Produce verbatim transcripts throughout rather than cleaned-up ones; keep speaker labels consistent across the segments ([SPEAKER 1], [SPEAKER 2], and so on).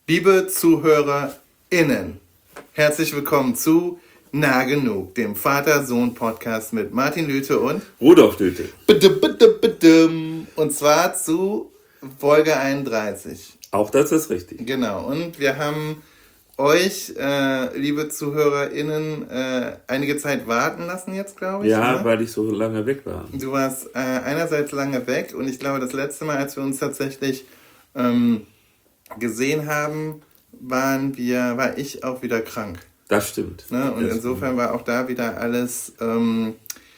[SPEAKER 1] Liebe ZuhörerInnen, herzlich willkommen zu Nah Genug, dem Vater-Sohn-Podcast mit Martin Lüthe und
[SPEAKER 2] Rudolf Lüthe.
[SPEAKER 1] Und zwar zu Folge einunddreißig.
[SPEAKER 2] Auch das ist richtig.
[SPEAKER 1] Genau, und wir haben euch, äh, liebe ZuhörerInnen, äh, einige Zeit warten lassen jetzt, glaube ich.
[SPEAKER 2] Ja,
[SPEAKER 1] ne?
[SPEAKER 2] weil ich so lange weg war.
[SPEAKER 1] Du warst äh, einerseits lange weg und ich glaube, das letzte Mal, als wir uns tatsächlich ähm, gesehen haben, waren wir, war ich auch wieder krank.
[SPEAKER 2] Das stimmt.
[SPEAKER 1] Ne? Und
[SPEAKER 2] das
[SPEAKER 1] insofern
[SPEAKER 2] stimmt.
[SPEAKER 1] war auch da wieder alles ähm,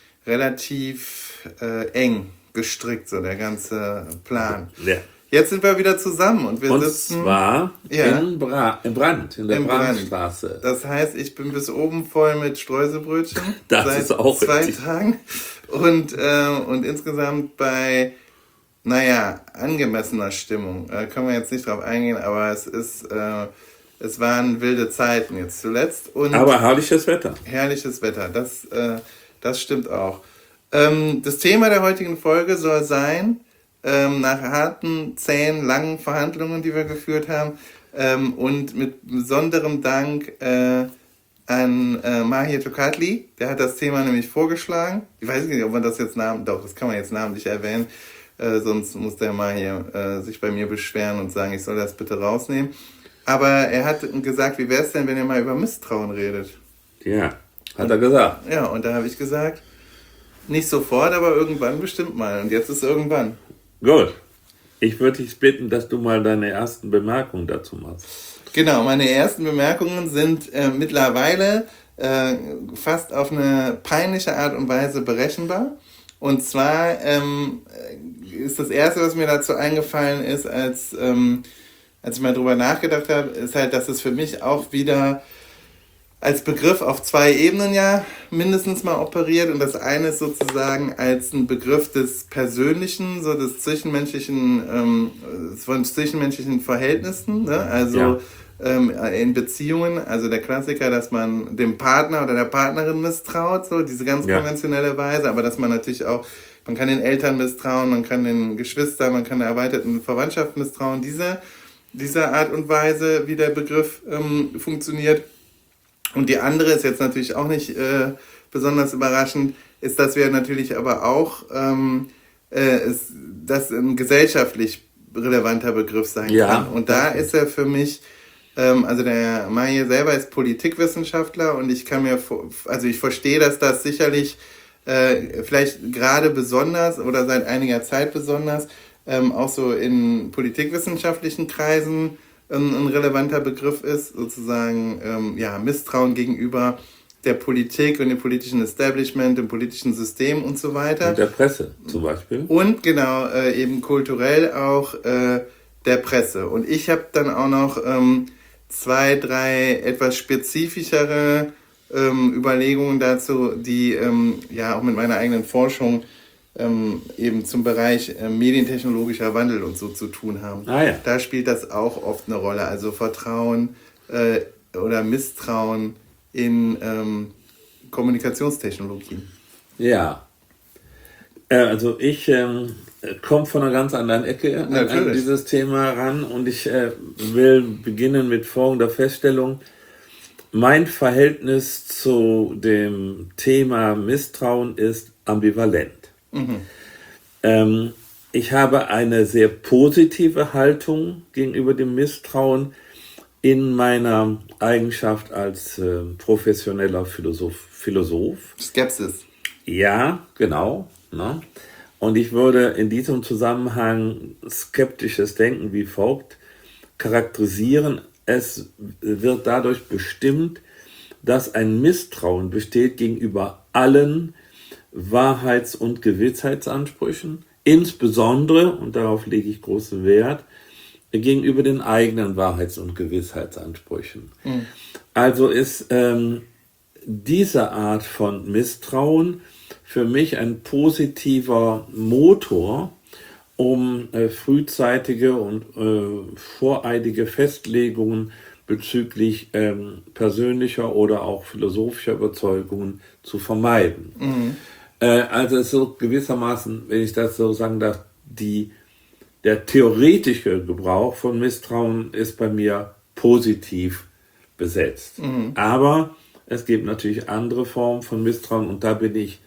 [SPEAKER 1] relativ äh, eng gestrickt, so der ganze Plan.
[SPEAKER 2] Ja.
[SPEAKER 1] Jetzt sind wir wieder zusammen und wir
[SPEAKER 2] Und
[SPEAKER 1] sitzen...
[SPEAKER 2] zwar
[SPEAKER 1] ja,
[SPEAKER 2] in, Bra- in Brand, in der
[SPEAKER 1] im Brand.
[SPEAKER 2] Brandstraße.
[SPEAKER 1] Das heißt, ich bin bis oben voll mit Streuselbrötchen
[SPEAKER 2] Das
[SPEAKER 1] seit
[SPEAKER 2] ist auch
[SPEAKER 1] zwei
[SPEAKER 2] richtig.
[SPEAKER 1] Tagen und, äh, und insgesamt bei, naja, angemessener Stimmung. Äh, können wir jetzt nicht drauf eingehen, aber es ist, äh, es waren wilde Zeiten jetzt zuletzt. Und
[SPEAKER 2] Aber herrliches Wetter.
[SPEAKER 1] herrliches Wetter, das, äh, das stimmt auch. Ähm, das Thema der heutigen Folge soll sein, ähm, nach harten, zähen, langen Verhandlungen, die wir geführt haben, ähm, und mit besonderem Dank äh, an äh, Mahir Tokatli, der hat das Thema nämlich vorgeschlagen. Ich weiß nicht, ob man das jetzt namentlich, doch, das kann man jetzt namentlich erwähnen, äh, sonst muss der Mahir äh, sich bei mir beschweren und sagen, ich soll das bitte rausnehmen. Aber er hat gesagt, wie wäre es denn, wenn ihr mal über Misstrauen redet?
[SPEAKER 2] Ja, hat er gesagt.
[SPEAKER 1] Ja, und da habe ich gesagt, nicht sofort, aber irgendwann bestimmt mal. Und jetzt ist irgendwann.
[SPEAKER 2] Gut. Ich würde dich bitten, dass du mal deine ersten Bemerkungen dazu machst.
[SPEAKER 1] Genau, meine ersten Bemerkungen sind äh, mittlerweile äh, fast auf eine peinliche Art und Weise berechenbar. Und zwar ähm, ist das Erste, was mir dazu eingefallen ist, als, ähm, als ich mal drüber nachgedacht habe, ist halt, dass es für mich auch wieder als Begriff auf zwei Ebenen ja mindestens mal operiert. Und das eine ist sozusagen als ein Begriff des Persönlichen, so des zwischenmenschlichen, ähm, von zwischenmenschlichen Verhältnissen, ne? Also
[SPEAKER 2] Ja.
[SPEAKER 1] ähm, in Beziehungen, also der Klassiker, dass man dem Partner oder der Partnerin misstraut, so diese ganz
[SPEAKER 2] Ja.
[SPEAKER 1] konventionelle Weise, aber dass man natürlich auch, man kann den Eltern misstrauen, man kann den Geschwistern, man kann der erweiterten Verwandtschaft misstrauen, diese, diese Art und Weise, wie der Begriff ähm, funktioniert. Und die andere ist jetzt natürlich auch nicht äh, besonders überraschend, ist, dass wir natürlich aber auch, ähm, äh, ist, dass ein gesellschaftlich relevanter Begriff sein
[SPEAKER 2] Ja,
[SPEAKER 1] kann. Und da
[SPEAKER 2] das
[SPEAKER 1] ist er für mich, ähm, also der Mahir selber ist Politikwissenschaftler und ich kann mir, vor- also ich verstehe, dass das sicherlich äh, vielleicht gerade besonders oder seit einiger Zeit besonders ähm, auch so in politikwissenschaftlichen Kreisen ähm, ein relevanter Begriff ist, sozusagen ähm, ja, Misstrauen gegenüber der Politik und dem politischen Establishment, dem politischen System und so weiter.
[SPEAKER 2] Und der Presse zum Beispiel.
[SPEAKER 1] Und genau, äh, eben kulturell auch äh, der Presse. Und ich habe dann auch noch ähm, zwei, drei etwas spezifischere ähm, Überlegungen dazu, die ähm, ja auch mit meiner eigenen Forschung ähm, eben zum Bereich äh, medientechnologischer Wandel und so zu tun haben.
[SPEAKER 2] Ah ja.
[SPEAKER 1] Da spielt das auch oft eine Rolle. Also Vertrauen äh, oder Misstrauen in ähm, Kommunikationstechnologien.
[SPEAKER 2] Ja. Äh, Also ich ähm, komme von einer ganz anderen Ecke an, an
[SPEAKER 1] Natürlich.
[SPEAKER 2] dieses Thema ran und ich äh, will beginnen mit folgender Feststellung. Mein Verhältnis zu dem Thema Misstrauen ist ambivalent. Ähm, ich habe eine sehr positive Haltung gegenüber dem Misstrauen in meiner Eigenschaft als äh, professioneller Philosoph. Philosoph.
[SPEAKER 1] Skepsis.
[SPEAKER 2] Ja, genau. Ne? Und ich würde in diesem Zusammenhang skeptisches Denken wie folgt charakterisieren. Es wird dadurch bestimmt, dass ein Misstrauen besteht gegenüber allen Wahrheits- und Gewissheitsansprüchen, insbesondere, und darauf lege ich großen Wert, gegenüber den eigenen Wahrheits- und Gewissheitsansprüchen.
[SPEAKER 1] Mhm.
[SPEAKER 2] Also ist ähm, diese Art von Misstrauen für mich ein positiver Motor, um äh, frühzeitige und äh, voreilige Festlegungen bezüglich ähm, persönlicher oder auch philosophischer Überzeugungen zu vermeiden.
[SPEAKER 1] Mhm.
[SPEAKER 2] Äh, also es ist so gewissermaßen, wenn ich das so sagen darf, die, der theoretische Gebrauch von Misstrauen ist bei mir positiv besetzt.
[SPEAKER 1] Mhm.
[SPEAKER 2] Aber es gibt natürlich andere Formen von Misstrauen und da bin ich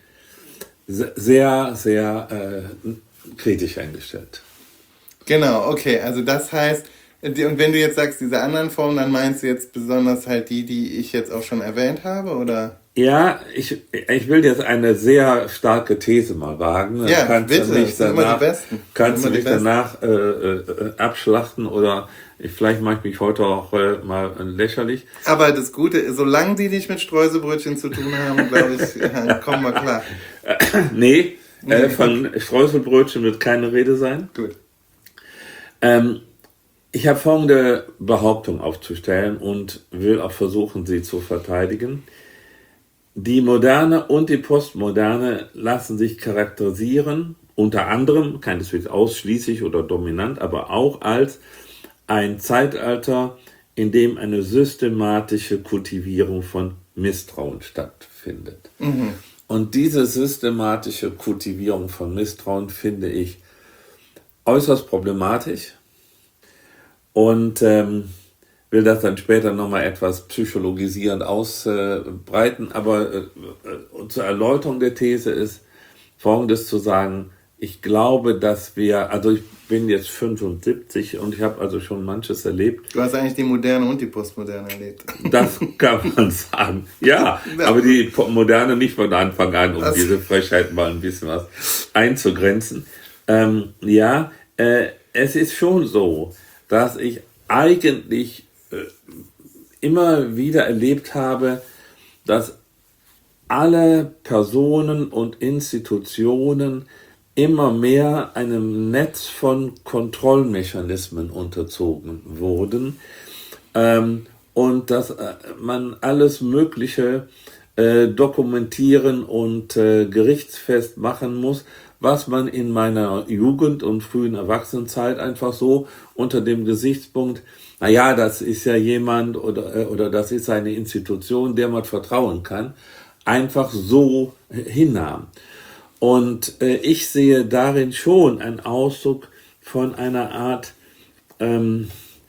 [SPEAKER 2] sehr, sehr äh, kritisch eingestellt.
[SPEAKER 1] Genau, okay, also das heißt, die- und wenn du jetzt sagst, diese anderen Formen, dann meinst du jetzt besonders halt die, die ich jetzt auch schon erwähnt habe, oder?
[SPEAKER 2] Ja, ich, ich will jetzt eine sehr starke These mal wagen. Dann
[SPEAKER 1] Ja,
[SPEAKER 2] kannst
[SPEAKER 1] bitte,
[SPEAKER 2] du mich
[SPEAKER 1] das sind immer die
[SPEAKER 2] danach,
[SPEAKER 1] Besten.
[SPEAKER 2] kannst du
[SPEAKER 1] Immer die
[SPEAKER 2] mich danach äh, äh, abschlachten oder ich, vielleicht mache ich mich heute auch äh, mal lächerlich.
[SPEAKER 1] Aber das Gute, solange die nicht mit Streuselbrötchen zu tun haben, glaube ich, ja, kommen wir klar.
[SPEAKER 2] Nee, äh,
[SPEAKER 1] Nee.
[SPEAKER 2] von Streuselbrötchen wird keine Rede sein.
[SPEAKER 1] Gut.
[SPEAKER 2] Ähm, ich habe folgende Behauptung aufzustellen und will auch versuchen, sie zu verteidigen. Die Moderne und die Postmoderne lassen sich charakterisieren, unter anderem, keineswegs ausschließlich oder dominant, aber auch als ein Zeitalter, in dem eine systematische Kultivierung von Misstrauen stattfindet.
[SPEAKER 1] Mhm.
[SPEAKER 2] Und diese systematische Kultivierung von Misstrauen finde ich äußerst problematisch und ähm, will das dann später nochmal etwas psychologisierend ausbreiten, aber äh, zur Erläuterung der These ist Folgendes zu sagen: Ich glaube, dass wir, also ich bin jetzt fünfundsiebzig und ich habe also schon manches erlebt.
[SPEAKER 1] Du hast eigentlich die Moderne und die Postmoderne erlebt.
[SPEAKER 2] Das kann man sagen. Ja,
[SPEAKER 1] Ja.
[SPEAKER 2] aber die Po- Moderne nicht von Anfang an, um
[SPEAKER 1] Das-
[SPEAKER 2] diese Frechheit mal ein bisschen was einzugrenzen. Ähm, ja, äh, es ist schon so, dass ich eigentlich äh, immer wieder erlebt habe, dass alle Personen und Institutionen immer mehr einem Netz von Kontrollmechanismen unterzogen wurden, ähm, und dass äh, man alles Mögliche äh, dokumentieren und äh, gerichtsfest machen muss, was man in meiner Jugend und frühen Erwachsenenzeit einfach so unter dem Gesichtspunkt, naja, das ist ja jemand oder, äh, oder das ist eine Institution, der man vertrauen kann, einfach so hinnahm. Und äh, ich sehe darin schon einen Ausdruck von einer Art ähm,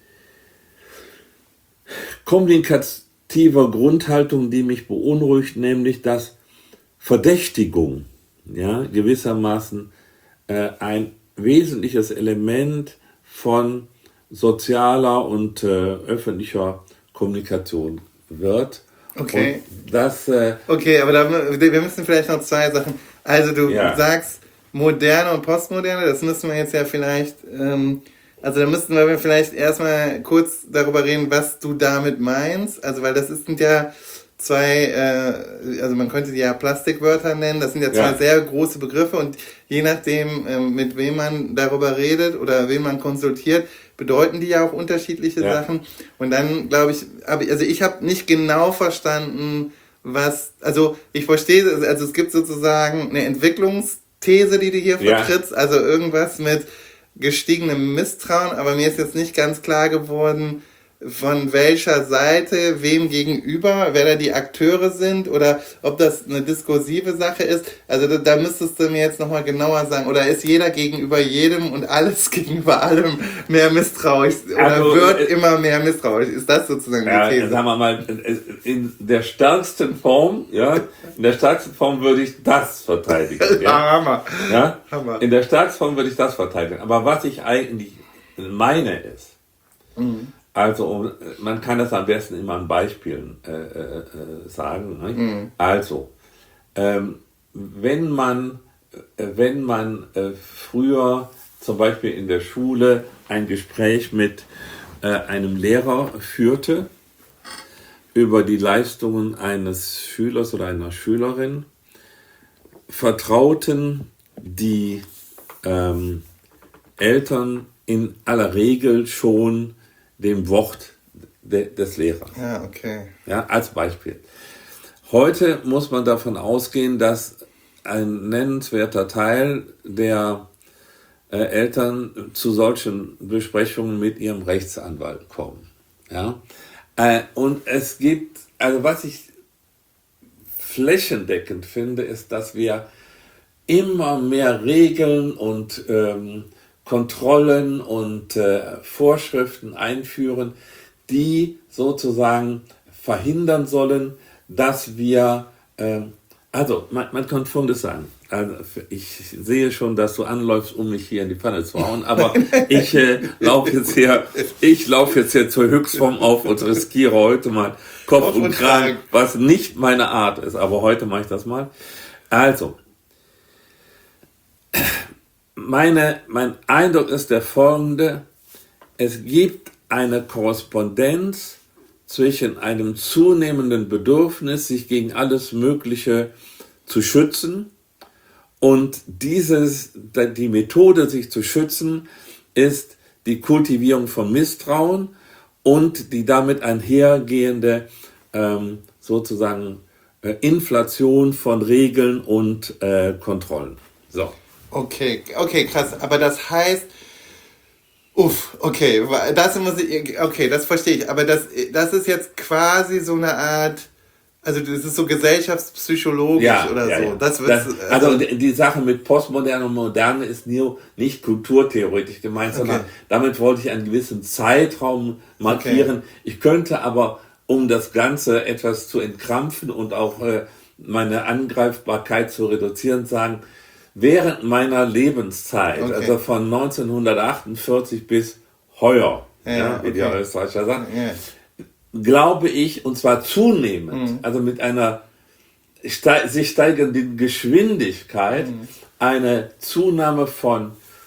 [SPEAKER 2] kommunikativer Grundhaltung, die mich beunruhigt, nämlich dass Verdächtigung, ja, gewissermaßen äh, ein wesentliches Element von sozialer und äh, öffentlicher Kommunikation wird.
[SPEAKER 1] Okay.
[SPEAKER 2] Und das, äh,
[SPEAKER 1] Okay, aber da, wir müssen vielleicht noch zwei Sachen. Also du
[SPEAKER 2] Ja.
[SPEAKER 1] sagst moderne und postmoderne, das müssen wir jetzt ja vielleicht, ähm, also da müssten wir vielleicht erstmal kurz darüber reden, was du damit meinst. Also weil das ist, sind ja zwei, äh, also man könnte die ja Plastikwörter nennen, das sind ja zwei
[SPEAKER 2] Ja.
[SPEAKER 1] sehr große Begriffe und je nachdem, ähm, mit wem man darüber redet oder wen man konsultiert, bedeuten die ja auch unterschiedliche
[SPEAKER 2] Ja.
[SPEAKER 1] Sachen. Und dann glaube ich, hab ich, also ich habe nicht genau verstanden, was, also ich verstehe, also es gibt sozusagen eine Entwicklungsthese, die du hier
[SPEAKER 2] Ja.
[SPEAKER 1] vertrittst, also irgendwas mit gestiegenem Misstrauen, aber mir ist jetzt nicht ganz klar geworden, von welcher Seite, wem gegenüber, wer da die Akteure sind oder ob das eine diskursive Sache ist. Also da, da müsstest du mir jetzt nochmal genauer sagen. Oder ist jeder gegenüber jedem und alles gegenüber allem mehr misstrauisch oder
[SPEAKER 2] Also,
[SPEAKER 1] wird
[SPEAKER 2] äh,
[SPEAKER 1] immer mehr misstrauisch? Ist das sozusagen
[SPEAKER 2] ja,
[SPEAKER 1] die These?
[SPEAKER 2] sagen wir mal, in der stärksten Form, ja, in der stärksten Form würde ich das verteidigen.
[SPEAKER 1] Ah,
[SPEAKER 2] Ja,
[SPEAKER 1] Hammer.
[SPEAKER 2] ja?
[SPEAKER 1] Hammer.
[SPEAKER 2] In der stärksten Form würde ich das verteidigen. Aber was ich eigentlich meine ist,
[SPEAKER 1] Mhm.
[SPEAKER 2] also man kann das am besten immer an Beispielen äh, äh, sagen. Ne?
[SPEAKER 1] Mhm.
[SPEAKER 2] Also, ähm, wenn man, äh, wenn man äh, früher zum Beispiel in der Schule ein Gespräch mit äh, einem Lehrer führte über die Leistungen eines Schülers oder einer Schülerin, vertrauten die ähm, Eltern in aller Regel schon dem Wort de, des Lehrers.
[SPEAKER 1] Ja, okay.
[SPEAKER 2] Ja, als Beispiel. Heute muss man davon ausgehen, dass ein nennenswerter Teil der äh, Eltern zu solchen Besprechungen mit ihrem Rechtsanwalt kommen. Ja? Äh, und es gibt, also was ich flächendeckend finde, ist, dass wir immer mehr Regeln und ähm, Kontrollen und äh, Vorschriften einführen, die sozusagen verhindern sollen, dass wir, äh, also man, man kann Folgendes sagen. Also ich sehe schon, dass du anläufst, um mich hier in die Pfanne zu hauen, aber ich äh, laufe jetzt hier, ich laufe jetzt hier zur Höchstform auf und riskiere heute mal Kopf und Kragen, was nicht meine Art ist, aber heute mache ich das mal. Also, meine, mein Eindruck ist der folgende: Es gibt eine Korrespondenz zwischen einem zunehmenden Bedürfnis, sich gegen alles Mögliche zu schützen, und dieses, die Methode, sich zu schützen, ist die Kultivierung von Misstrauen und die damit einhergehende ähm, sozusagen äh, Inflation von Regeln und äh, Kontrollen. So.
[SPEAKER 1] Okay, okay, krass. Aber das heißt, uff, okay, das muss ich, okay, das verstehe ich. Aber das, das ist jetzt quasi so eine Art, also das ist so gesellschaftspsychologisch
[SPEAKER 2] ja,
[SPEAKER 1] oder
[SPEAKER 2] ja,
[SPEAKER 1] so.
[SPEAKER 2] Ja.
[SPEAKER 1] Das,
[SPEAKER 2] das, also,
[SPEAKER 1] also
[SPEAKER 2] die Sache mit Postmoderne und Moderne ist nicht kulturtheoretisch gemeint, okay. sondern damit wollte ich einen gewissen Zeitraum markieren. Okay. Ich könnte aber, um das Ganze etwas zu entkrampfen und auch äh, meine Angreifbarkeit zu reduzieren, sagen, während meiner Lebenszeit, okay. also von neunzehnhundertachtundvierzig bis heuer, ja, ja, wie okay. die Österreicher sagen, ja. glaube ich, und zwar zunehmend, mhm. also mit einer ste- sich steigenden Geschwindigkeit, mhm. eine Zunahme von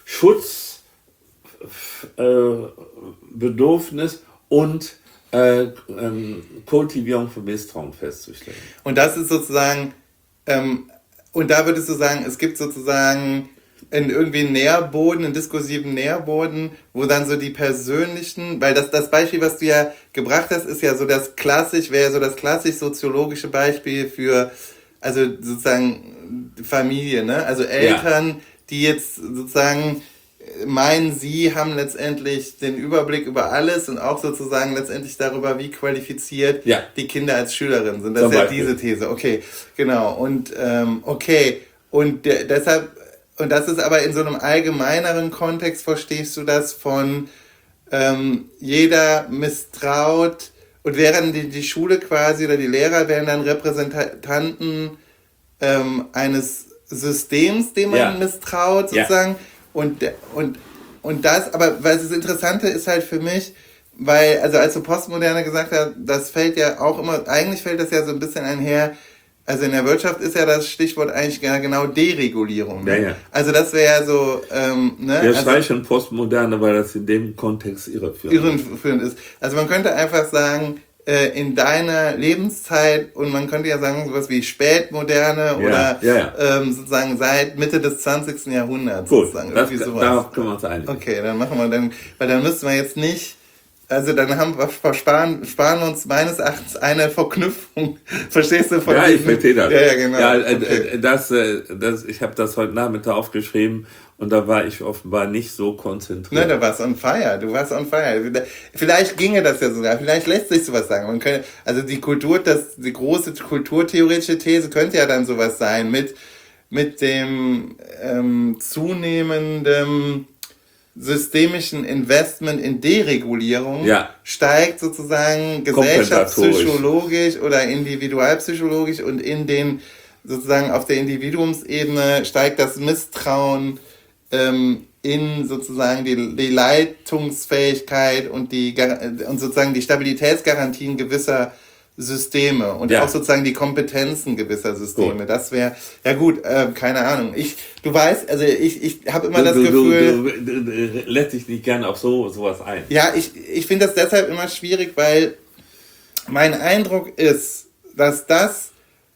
[SPEAKER 2] Schutzbedürfnis äh, und äh, ähm, Kultivierung von Misstrauen festzustellen.
[SPEAKER 1] Und das ist sozusagen, ähm, und da würdest du sagen, es gibt sozusagen in irgendwie einen Nährboden, einen diskursiven Nährboden, wo dann so die persönlichen, weil das, das Beispiel, was du ja gebracht hast, ist ja so das klassisch, wäre so das klassisch soziologische Beispiel für, also sozusagen Familie, ne? Also Eltern, ja. die jetzt sozusagen meinen, sie haben letztendlich den Überblick über alles und auch sozusagen letztendlich darüber, wie qualifiziert ja. die Kinder als Schülerinnen sind. Das Zum ist ja Beispiel. diese These. Okay, genau. Und ähm, okay, und de- deshalb, und das ist aber in so einem allgemeineren Kontext, verstehst du das von ähm, jeder misstraut, und während die, die Schule quasi oder die Lehrer wären dann Repräsentanten ähm, eines Systems, dem man ja. misstraut, sozusagen. Ja. Und, und, und das, aber weil das Interessante ist halt für mich, weil, also als du Postmoderne gesagt hast, das fällt ja auch immer, eigentlich fällt das ja so ein bisschen einher, also in der Wirtschaft ist ja das Stichwort eigentlich genau Deregulierung. Ne? Ja, ja. Also das wäre ja so, ähm, ne?
[SPEAKER 2] Wir
[SPEAKER 1] also,
[SPEAKER 2] streichen Postmoderne, weil das in dem Kontext irreführend,
[SPEAKER 1] irreführend ist. Also man könnte einfach sagen, äh, in deiner Lebenszeit, und man könnte ja sagen, sowas wie Spätmoderne ja, oder ja, ja. Ähm, sozusagen seit Mitte des zwanzigsten Jahrhunderts.
[SPEAKER 2] Gut,
[SPEAKER 1] sozusagen.
[SPEAKER 2] Das, darauf können wir uns einigen.
[SPEAKER 1] Okay, dann machen wir dann, weil dann müssten wir jetzt nicht, also dann haben wir sparen, sparen uns meines Erachtens eine Verknüpfung. Verstehst du? Von
[SPEAKER 2] ja, ich verstehe das.
[SPEAKER 1] Ja, ja, genau.
[SPEAKER 2] Ja, okay. das, das, ich habe das heute Nachmittag aufgeschrieben und da war ich offenbar nicht so konzentriert.
[SPEAKER 1] Ne, du warst on fire. Du warst on fire. Vielleicht ginge das ja sogar. Vielleicht lässt sich sowas sagen. Man könnte, also die Kultur, das, die große kulturtheoretische These könnte ja dann sowas sein mit, mit dem ähm, zunehmenden systemischen Investment in Deregulierung ja. steigt sozusagen gesellschaftspsychologisch oder individualpsychologisch, und in den sozusagen auf der Individuumsebene steigt das Misstrauen ähm, in sozusagen die, die Leitungsfähigkeit und die und sozusagen die Stabilitätsgarantien gewisser Systeme und ja. auch sozusagen die Kompetenzen gewisser Systeme. Gut. Das wäre, ja gut, äh, keine Ahnung. Ich, du weißt, also ich, ich habe immer
[SPEAKER 2] du,
[SPEAKER 1] das
[SPEAKER 2] du,
[SPEAKER 1] Gefühl...
[SPEAKER 2] Du, du, du lässt dich nicht gerne auf so sowas ein.
[SPEAKER 1] Ja, ich, ich finde das deshalb immer schwierig, weil mein Eindruck ist, dass das,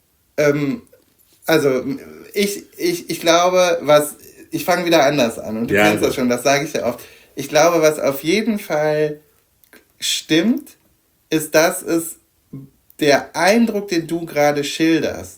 [SPEAKER 1] ähm, also ich, ich, ich glaube, was, ich fange wieder anders an und du ja, kennst das schon, das sage ich ja oft. Ich glaube, was auf jeden Fall stimmt, ist, dass es der Eindruck, den du gerade schilderst,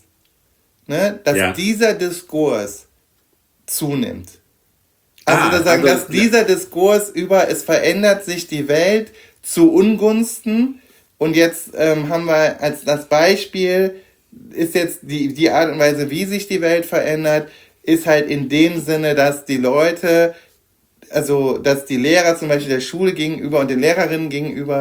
[SPEAKER 1] ne, dass ja. dieser Diskurs zunimmt. Also, ah, das sagen, also, dass dieser Diskurs über, es verändert sich die Welt zu Ungunsten, und jetzt ähm, haben wir als das Beispiel, ist jetzt die, die Art und Weise, wie sich die Welt verändert, ist halt in dem Sinne, dass die Leute, also dass die Lehrer zum Beispiel der Schule gegenüber und den Lehrerinnen gegenüber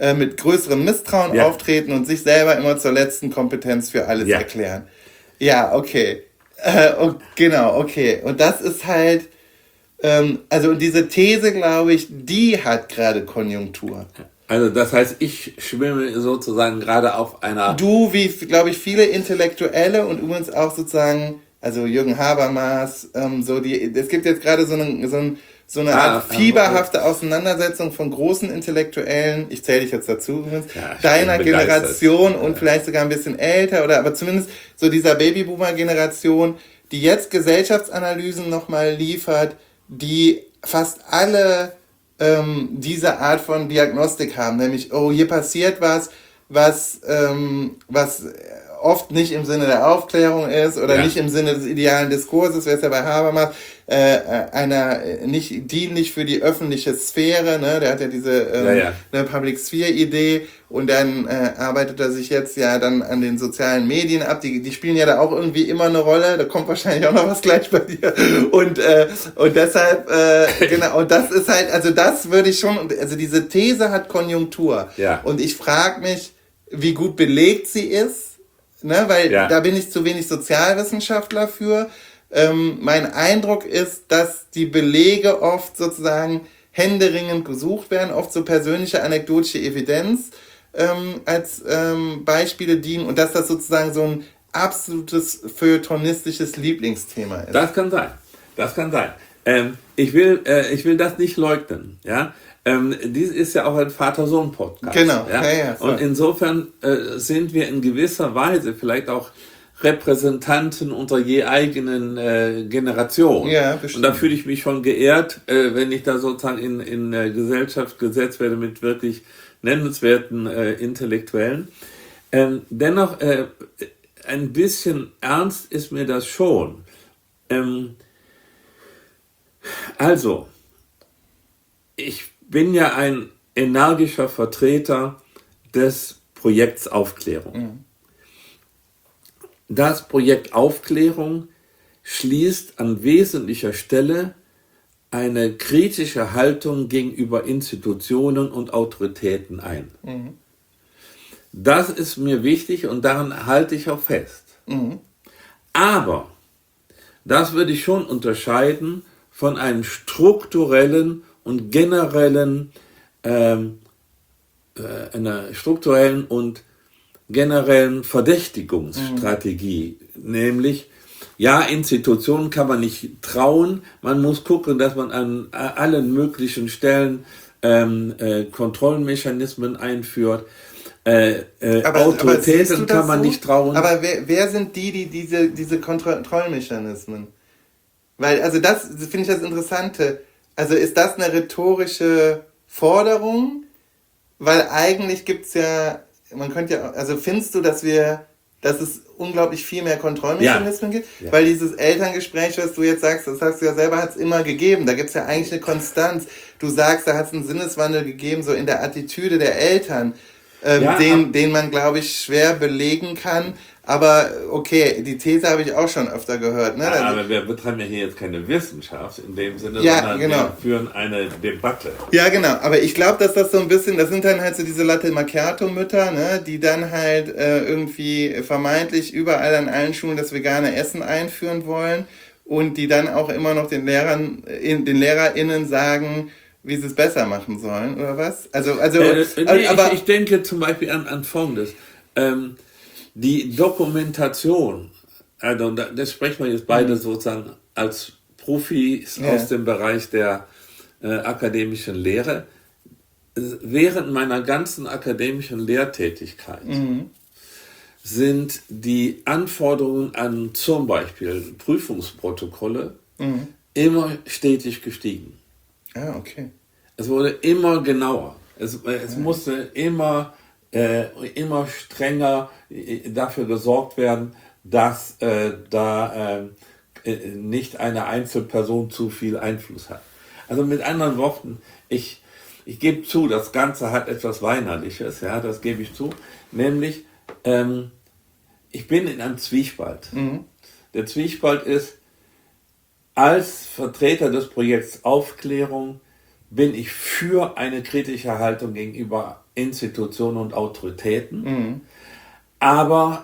[SPEAKER 1] äh, mit größerem Misstrauen
[SPEAKER 2] Ja.
[SPEAKER 1] auftreten und sich selber immer zur letzten Kompetenz für alles
[SPEAKER 2] Ja.
[SPEAKER 1] erklären. Ja, okay. Äh, oh, genau, okay. Und das ist halt, ähm, also diese These, glaube ich, die hat gerade Konjunktur.
[SPEAKER 2] Also das heißt, ich schwimme sozusagen gerade auf einer...
[SPEAKER 1] Du, wie, glaube ich, viele Intellektuelle und übrigens auch sozusagen, also Jürgen Habermas, ähm, so die, es gibt jetzt gerade so eine, so, ein, so eine Art
[SPEAKER 2] Ah,
[SPEAKER 1] fieberhafte Auseinandersetzung von großen Intellektuellen, ich zähle dich jetzt dazu übrigens,
[SPEAKER 2] Ja, ich
[SPEAKER 1] deiner
[SPEAKER 2] bin begeistert.
[SPEAKER 1] Generation und
[SPEAKER 2] Ja.
[SPEAKER 1] vielleicht sogar ein bisschen älter oder aber zumindest so dieser Babyboomer-Generation, die jetzt Gesellschaftsanalysen nochmal liefert, die fast alle ähm, diese Art von Diagnostik haben, nämlich, oh, hier passiert was, was, ähm, was oft nicht im Sinne der Aufklärung ist oder
[SPEAKER 2] Ja.
[SPEAKER 1] nicht im Sinne des idealen Diskurses, wer es ja bei Habermas, äh, einer äh, nicht dienlich für die öffentliche Sphäre, ne? Der hat ja diese ähm,
[SPEAKER 2] Ja, ja.
[SPEAKER 1] eine Public Sphere Idee und dann äh, arbeitet er sich jetzt ja dann an den sozialen Medien ab, die, die spielen ja da auch irgendwie immer eine Rolle, da kommt wahrscheinlich auch noch was gleich bei dir und äh, und deshalb äh, genau, und das ist halt, also das würde ich schon, also diese These hat Konjunktur
[SPEAKER 2] Ja.
[SPEAKER 1] und ich frage mich, wie gut belegt sie ist, ne, weil
[SPEAKER 2] Ja.
[SPEAKER 1] da bin ich zu wenig Sozialwissenschaftler für. Ähm, mein Eindruck ist, dass die Belege oft sozusagen händeringend gesucht werden, oft so persönliche anekdotische Evidenz ähm, als ähm, Beispiele dienen und dass das sozusagen so ein absolutes feuilletonistisches Lieblingsthema ist.
[SPEAKER 2] Das kann sein. Das kann sein. Ähm, ich will, äh, ich will das nicht leugnen. Ja. Ähm, dies ist ja auch ein Vater-Sohn-Podcast.
[SPEAKER 1] Genau.
[SPEAKER 2] Ja?
[SPEAKER 1] Ja, ja, voll.
[SPEAKER 2] Und insofern äh, sind wir in gewisser Weise vielleicht auch Repräsentanten unserer je eigenen äh, Generation.
[SPEAKER 1] Ja, bestimmt.
[SPEAKER 2] Und da fühle ich mich schon geehrt, äh, wenn ich da sozusagen in, in äh, Gesellschaft gesetzt werde mit wirklich nennenswerten äh, Intellektuellen. Ähm, dennoch, äh, ein bisschen ernst ist mir das schon. Ähm, also, ich bin ja ein energischer Vertreter des Projekts Aufklärung.
[SPEAKER 1] Mhm.
[SPEAKER 2] Das Projekt Aufklärung schließt an wesentlicher Stelle eine kritische Haltung gegenüber Institutionen und Autoritäten ein.
[SPEAKER 1] Mhm.
[SPEAKER 2] Das ist mir wichtig und daran halte ich auch fest.
[SPEAKER 1] Mhm.
[SPEAKER 2] Aber das würde ich schon unterscheiden von einem strukturellen und generellen, ähm, äh, einer strukturellen und generellen Verdächtigungsstrategie, mhm. nämlich, ja, Institutionen kann man nicht trauen, man muss gucken, dass man an allen möglichen Stellen ähm, äh, Kontrollmechanismen einführt. Äh, äh,
[SPEAKER 1] Aber,
[SPEAKER 2] Autoritäten
[SPEAKER 1] aber
[SPEAKER 2] kann man
[SPEAKER 1] so?
[SPEAKER 2] nicht trauen.
[SPEAKER 1] Aber wer, wer sind die, die diese, diese Kontrollmechanismen? Weil, also das finde ich das Interessante. Also ist das eine rhetorische Forderung? Weil eigentlich gibt es ja, man könnte ja, also findest du, dass wir, dass es unglaublich viel mehr Kontrollmechanismen ja. gibt? Ja. Weil dieses Elterngespräch, was du jetzt sagst, das sagst du ja selber, hat es immer gegeben. Da gibt es ja eigentlich eine Konstanz. Du sagst, da hat es einen Sinneswandel gegeben, so in der Attitüde der Eltern, ähm, ja, den, den man, glaube ich, schwer belegen kann. Aber okay, die These habe ich auch schon öfter gehört. Ne?
[SPEAKER 2] Ja, aber wir betreiben ja hier jetzt keine Wissenschaft in dem Sinne,
[SPEAKER 1] ja,
[SPEAKER 2] sondern
[SPEAKER 1] genau.
[SPEAKER 2] wir führen eine Debatte.
[SPEAKER 1] Ja, genau. Aber ich glaube, dass das so ein bisschen, das sind dann halt so diese Latte Macchiato-Mütter, ne? Die dann halt äh, irgendwie vermeintlich überall an allen Schulen das vegane Essen einführen wollen und die dann auch immer noch den Lehrern, in, den LehrerInnen sagen, wie sie es besser machen sollen, oder was? Also, also,
[SPEAKER 2] äh, nee,
[SPEAKER 1] aber
[SPEAKER 2] ich, ich denke zum Beispiel an, an Folgendes. Ähm, Die Dokumentation, also das sprechen wir jetzt beide mhm. sozusagen als Profis ja. aus dem Bereich der äh, akademischen Lehre. Während meiner ganzen akademischen Lehrtätigkeit mhm. sind die Anforderungen an zum Beispiel Prüfungsprotokolle mhm. immer stetig gestiegen.
[SPEAKER 1] Ah, okay.
[SPEAKER 2] Es wurde immer genauer. Es, es mhm. musste immer Äh, immer strenger dafür gesorgt werden, dass äh, da äh, nicht eine Einzelperson zu viel Einfluss hat. Also mit anderen Worten, ich, ich gebe zu, das Ganze hat etwas Weinerliches, ja, das gebe ich zu, nämlich ähm, ich bin in einem Zwiespalt. Mhm. Der Zwiespalt ist, als Vertreter des Projekts Aufklärung bin ich für eine kritische Haltung gegenüber Institutionen und Autoritäten.
[SPEAKER 1] Mhm.
[SPEAKER 2] Aber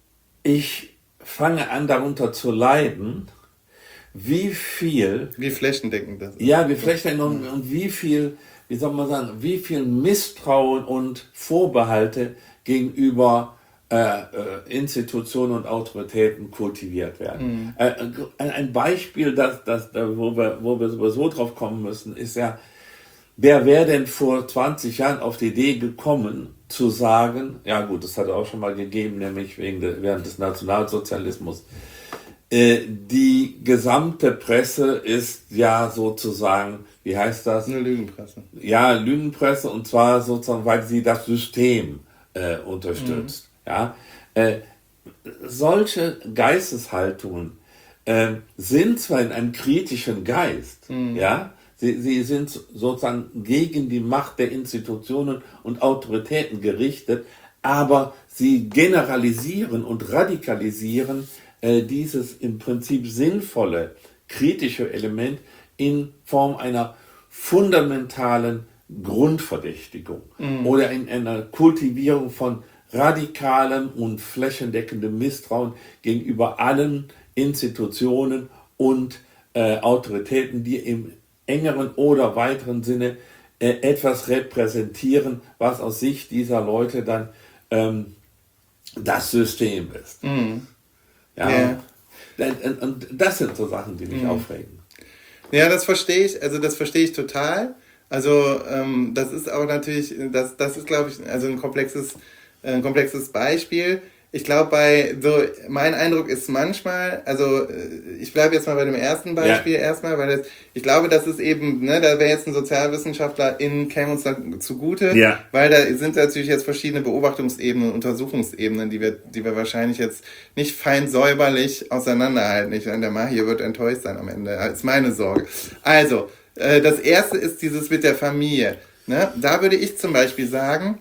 [SPEAKER 2] ich fange an, darunter zu leiden, wie viel...
[SPEAKER 1] Wie flächendeckend das ist.
[SPEAKER 2] Ja, wie flächendeckend und, und wie viel, wie soll man sagen, wie viel Misstrauen und Vorbehalte gegenüber äh, äh, Institutionen und Autoritäten kultiviert werden. Mhm. Äh, ein, ein Beispiel, das, das, wo, wir, wo wir sowieso drauf kommen müssen, ist ja, wer wäre denn vor zwanzig Jahren auf die Idee gekommen, zu sagen, ja gut, das hat es auch schon mal gegeben, nämlich wegen de, während des Nationalsozialismus, äh, die gesamte Presse ist ja sozusagen, wie heißt das?
[SPEAKER 1] Eine Lügenpresse.
[SPEAKER 2] Ja, Lügenpresse, und zwar sozusagen, weil sie das System äh, unterstützt. Mhm. Ja, äh, solche Geisteshaltungen äh, sind zwar in einem kritischen Geist, mhm. ja, Sie, sie sind sozusagen gegen die Macht der Institutionen und Autoritäten gerichtet, aber sie generalisieren und radikalisieren äh, dieses im Prinzip sinnvolle, kritische Element in Form einer fundamentalen Grundverdächtigung mhm. oder in einer Kultivierung von radikalem und flächendeckendem Misstrauen gegenüber allen Institutionen und äh, Autoritäten, die im engeren oder weiteren Sinne äh, etwas repräsentieren, was aus Sicht dieser Leute dann ähm, das System ist. Mhm. Ja, yeah. und, und das sind so Sachen, die mich mhm. aufregen.
[SPEAKER 1] Ja, das verstehe ich, also das verstehe ich total. Also ähm, das ist auch natürlich, das, das ist, glaube ich, also ein komplexes, ein komplexes Beispiel. Ich glaube, bei so, mein Eindruck ist manchmal, also ich bleibe jetzt mal bei dem ersten Beispiel ja. erstmal, weil das, ich glaube, das ist eben, ne, da wäre jetzt ein Sozialwissenschaftler in, käme uns da zugute, ja. weil da sind natürlich jetzt verschiedene Beobachtungsebenen, Untersuchungsebenen, die wir, die wir wahrscheinlich jetzt nicht fein säuberlich auseinanderhalten. Ich, der Mahir wird enttäuscht sein am Ende, das ist meine Sorge. Also, äh, das erste ist dieses mit der Familie. Ne? Da würde ich zum Beispiel sagen,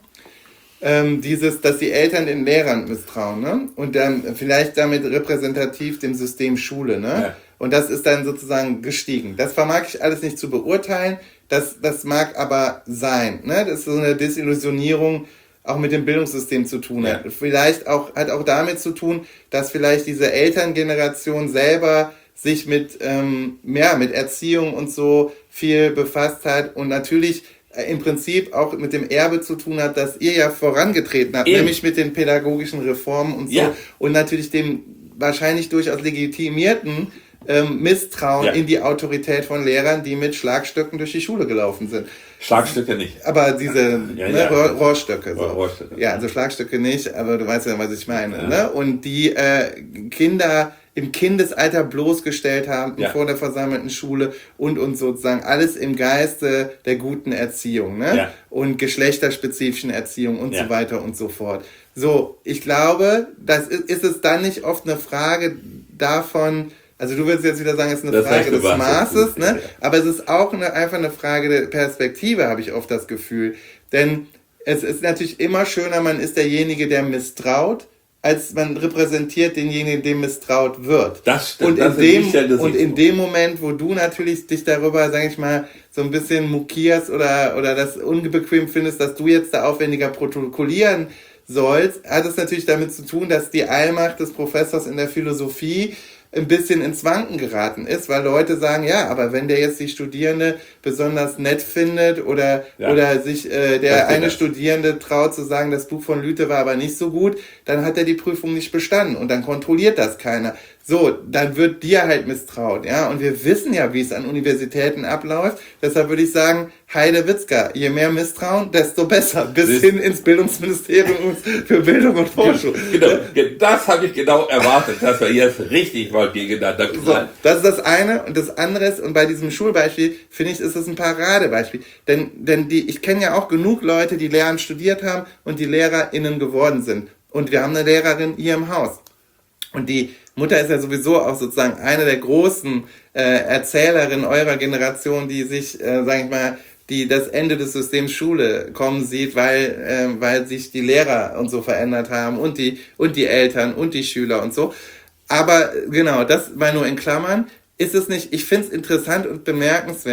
[SPEAKER 1] Ähm, dieses, dass die Eltern den Lehrern misstrauen, ne? Und dann vielleicht damit repräsentativ dem System Schule, ne? Ja. Und das ist dann sozusagen gestiegen. Das vermag ich alles nicht zu beurteilen, das, das mag aber sein, ne? Das ist so eine Desillusionierung auch mit dem Bildungssystem zu tun hat. Ja. Vielleicht auch, hat auch damit zu tun, dass vielleicht diese Elterngeneration selber sich mit, ähm, ja, mit Erziehung und so viel befasst hat und natürlich im Prinzip auch mit dem Erbe zu tun hat, das ihr ja vorangetreten habt, Eben. nämlich mit den pädagogischen Reformen und so ja. und natürlich dem wahrscheinlich durchaus legitimierten ähm, Misstrauen ja. in die Autorität von Lehrern, die mit Schlagstöcken durch die Schule gelaufen sind.
[SPEAKER 2] Schlagstöcke nicht.
[SPEAKER 1] Aber diese
[SPEAKER 2] ja,
[SPEAKER 1] ne,
[SPEAKER 2] ja.
[SPEAKER 1] Rohr, Rohrstöcke. So.
[SPEAKER 2] Rohrstöcke.
[SPEAKER 1] Ja, also Schlagstöcke nicht, aber du weißt ja, was ich meine. Ja. Ne? Und die äh, Kinder im Kindesalter bloßgestellt haben ja. vor der versammelten Schule und uns sozusagen alles im Geiste der guten Erziehung, ne? Ja. Und geschlechterspezifischen Erziehung und ja. so weiter und so fort. So, ich glaube, das ist, ist es dann nicht oft eine Frage davon, also du würdest jetzt wieder sagen, es ist eine das Frage des Maßes, ne? Ja. Aber es ist auch eine, einfach eine Frage der Perspektive, habe ich oft das Gefühl. Denn es ist natürlich immer schöner, man ist derjenige, der misstraut, als man repräsentiert denjenigen, dem misstraut wird.
[SPEAKER 2] Das stimmt.
[SPEAKER 1] Und in,
[SPEAKER 2] das
[SPEAKER 1] dem, ja und in dem Moment, wo du natürlich dich darüber, sag ich mal, so ein bisschen mokierst oder, oder das unbequem findest, dass du jetzt da aufwendiger protokollieren sollst, hat es natürlich damit zu tun, dass die Allmacht des Professors in der Philosophie ein bisschen ins Wanken geraten ist, weil Leute sagen, ja, aber wenn der jetzt die Studierende besonders nett findet oder ja. oder sich äh, der eine das. Studierende traut zu sagen, das Buch von Lüthe war aber nicht so gut, dann hat er die Prüfung nicht bestanden und dann kontrolliert das keiner. So, dann wird dir halt misstraut, ja, und wir wissen ja, wie es an Universitäten abläuft, deshalb würde ich sagen, Heide Witzka, je mehr Misstrauen, desto besser, bis das hin ins Bildungsministerium für Bildung und Forschung.
[SPEAKER 2] Genau, das habe ich genau erwartet, dass wir jetzt richtig mal gegeneinander knallen.
[SPEAKER 1] So, das ist das eine und das andere ist, und bei diesem Schulbeispiel, finde ich, ist es ein Paradebeispiel, denn, denn die, ich kenne ja auch genug Leute, die Lehramt studiert haben und die LehrerInnen geworden sind. Und wir haben eine Lehrerin hier im Haus. Und die Mutter ist ja sowieso auch sozusagen eine der großen äh, Erzählerinnen eurer Generation, die sich, äh, sag ich mal, die das Ende des Systems Schule kommen sieht, weil äh, weil sich die Lehrer und so verändert haben und die und die Eltern und die Schüler und so. Aber genau, das war nur in Klammern. Ist es nicht, ich finde es interessant und bemerkenswert,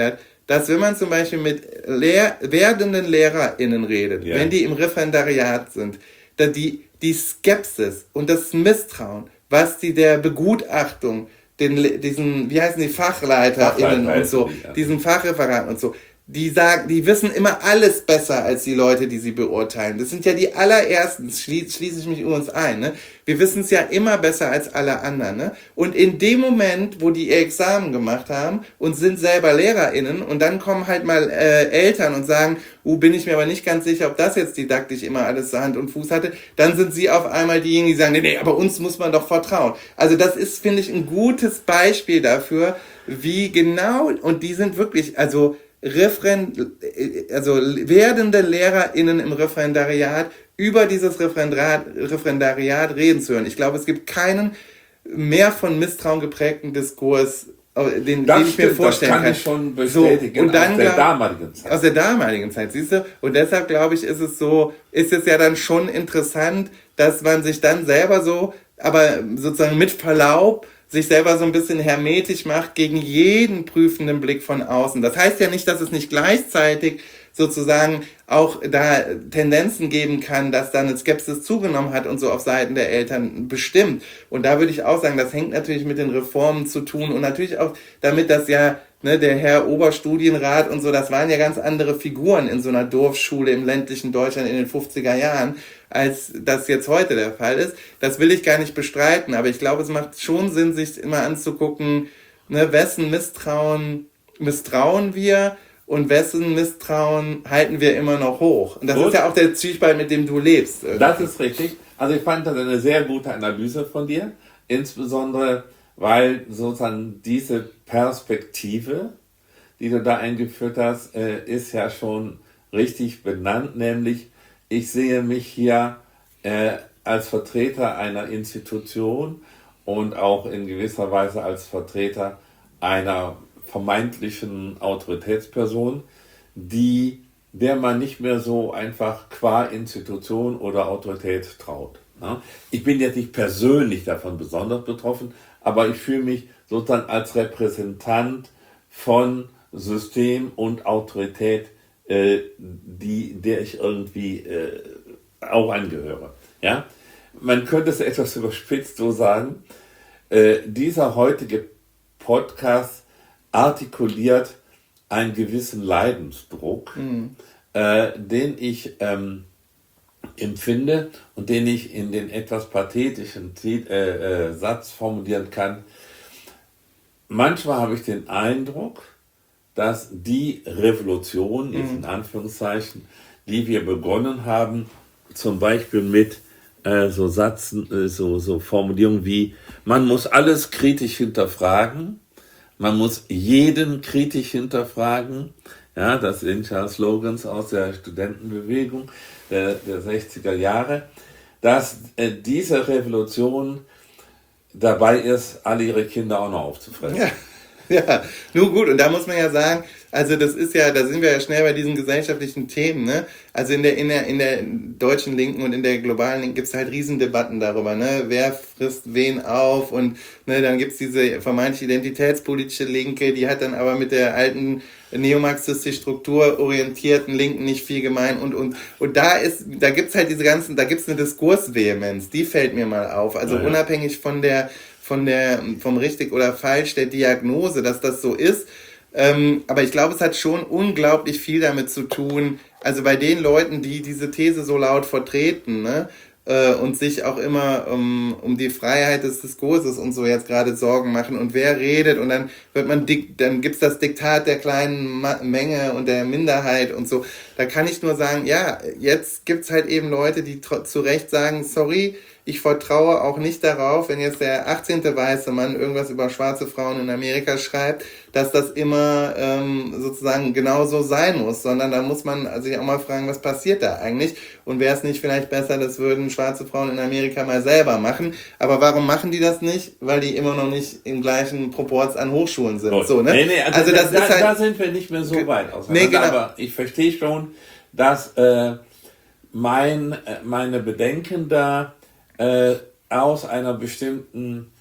[SPEAKER 1] dass wenn man zum Beispiel mit Lehr- werdenden LehrerInnen redet,
[SPEAKER 2] Ja.
[SPEAKER 1] wenn die im Referendariat sind, da die, die Skepsis und das Misstrauen, was die der Begutachtung, den, diesen, wie heißen die, FachleiterInnen
[SPEAKER 2] Fachleiter
[SPEAKER 1] und so,
[SPEAKER 2] heißen die, ja.
[SPEAKER 1] diesen Fachreferaten und so, die sagen, die wissen immer alles besser als die Leute, die sie beurteilen. Das sind ja die allerersten, schließe schließ ich mich übrigens ein, ne? Wir wissen es ja immer besser als alle anderen, ne? Und in dem Moment, wo die ihr Examen gemacht haben und sind selber LehrerInnen und dann kommen halt mal äh, Eltern und sagen, uh, bin ich mir aber nicht ganz sicher, ob das jetzt didaktisch immer alles Hand und Fuß hatte, dann sind sie auf einmal diejenigen, die sagen, nee, nee, aber uns muss man doch vertrauen. Also das ist, finde ich, ein gutes Beispiel dafür, wie genau, und die sind wirklich, also Referend, also werdende LehrerInnen im Referendariat über dieses Referendariat, Referendariat reden zu hören. Ich glaube, es gibt keinen mehr von Misstrauen geprägten Diskurs, den,
[SPEAKER 2] Das
[SPEAKER 1] den ich
[SPEAKER 2] stimmt,
[SPEAKER 1] mir vorstellen
[SPEAKER 2] das kann
[SPEAKER 1] kann.
[SPEAKER 2] ich schon bestätigen,
[SPEAKER 1] so, und dann
[SPEAKER 2] aus der
[SPEAKER 1] glaub,
[SPEAKER 2] damaligen Zeit.
[SPEAKER 1] Aus der damaligen Zeit, siehst du? Und deshalb glaube ich, ist es so, ist es ja dann schon interessant, dass man sich dann selber so, aber sozusagen mit Verlaub, sich selber so ein bisschen hermetisch macht gegen jeden prüfenden Blick von außen. Das heißt ja nicht, dass es nicht gleichzeitig sozusagen auch da Tendenzen geben kann, dass da eine Skepsis zugenommen hat und so auf Seiten der Eltern bestimmt. Und da würde ich auch sagen, das hängt natürlich mit den Reformen zu tun und natürlich auch damit, dass ja ne, der Herr Oberstudienrat und so, das waren ja ganz andere Figuren in so einer Dorfschule im ländlichen Deutschland in den fünfziger Jahren, als das jetzt heute der Fall ist. Das will ich gar nicht bestreiten, aber ich glaube, es macht schon Sinn, sich immer anzugucken, ne, wessen Misstrauen misstrauen wir und wessen Misstrauen halten wir immer noch hoch. Und das
[SPEAKER 2] Gut.
[SPEAKER 1] ist ja auch der Zwiespalt, mit dem du lebst.
[SPEAKER 2] Das ist richtig. Also ich fand das eine sehr gute Analyse von dir, insbesondere weil sozusagen diese Perspektive, die du da eingeführt hast, äh, ist ja schon richtig benannt, nämlich ich sehe mich hier äh, als Vertreter einer Institution und auch in gewisser Weise als Vertreter einer vermeintlichen Autoritätsperson, die, der man nicht mehr so einfach qua Institution oder Autorität traut. Ne? Ich bin jetzt nicht persönlich davon besonders betroffen, aber ich fühle mich sozusagen als Repräsentant von System und Autorität, äh, die, der ich irgendwie äh, auch angehöre. Ja? Man könnte es etwas überspitzt so sagen, äh, dieser heutige Podcast artikuliert einen gewissen Leidensdruck, mhm. äh, den ich ähm, empfinde und den ich in den etwas pathetischen äh, äh, Satz formulieren kann. Manchmal habe ich den Eindruck, dass die Revolution, jetzt in Anführungszeichen, die wir begonnen haben, zum Beispiel mit äh, so Sätzen, äh, so, so Formulierungen wie, man muss alles kritisch hinterfragen, man muss jeden kritisch hinterfragen, ja, das sind ja Slogans aus der Studentenbewegung der, der sechziger Jahre, dass äh, diese Revolution dabei ist, alle ihre Kinder auch noch aufzufressen.
[SPEAKER 1] Ja. Ja, nur gut, und da muss man ja sagen, also das ist ja, da sind wir ja schnell bei diesen gesellschaftlichen Themen, ne? Also in der, in der, in der deutschen Linken und in der globalen Linken gibt es halt Riesendebatten darüber, ne? Wer frisst wen auf und ne, dann gibt es diese vermeintlich identitätspolitische Linke, die hat dann aber mit der alten neomarxistisch strukturorientierten Linken nicht viel gemein und, und, und da ist, da gibt's halt diese ganzen, da gibt's eine Diskursvehemenz, die fällt mir mal auf, also ja, ja. unabhängig von der von der, vom richtig oder falsch der Diagnose, dass das so ist. Ähm, aber ich glaube, es hat schon unglaublich viel damit zu tun, also bei den Leuten, die diese These so laut vertreten, ne, äh, und sich auch immer um, um die Freiheit des Diskurses und so jetzt gerade Sorgen machen und wer redet und dann wird man, dann gibt's das Diktat der kleinen Ma- Menge und der Minderheit und so. Da kann ich nur sagen, ja, jetzt gibt's halt eben Leute, die tr- zu Recht sagen, sorry, ich vertraue auch nicht darauf, wenn jetzt der achtzehnte weiße Mann irgendwas über schwarze Frauen in Amerika schreibt, dass das immer ähm, sozusagen genauso sein muss, sondern da muss man sich auch mal fragen, was passiert da eigentlich und wäre es nicht vielleicht besser, das würden schwarze Frauen in Amerika mal selber machen, aber warum machen die das nicht? Weil die immer noch nicht im gleichen Proports an Hochschulen sind. Oh, so, ne?
[SPEAKER 2] Nee, nee, also, also das da, ist halt, da sind wir nicht mehr so weit auseinander, nee, genau. Aber ich verstehe schon, dass äh, mein, äh, meine Bedenken da Äh, aus einer bestimmten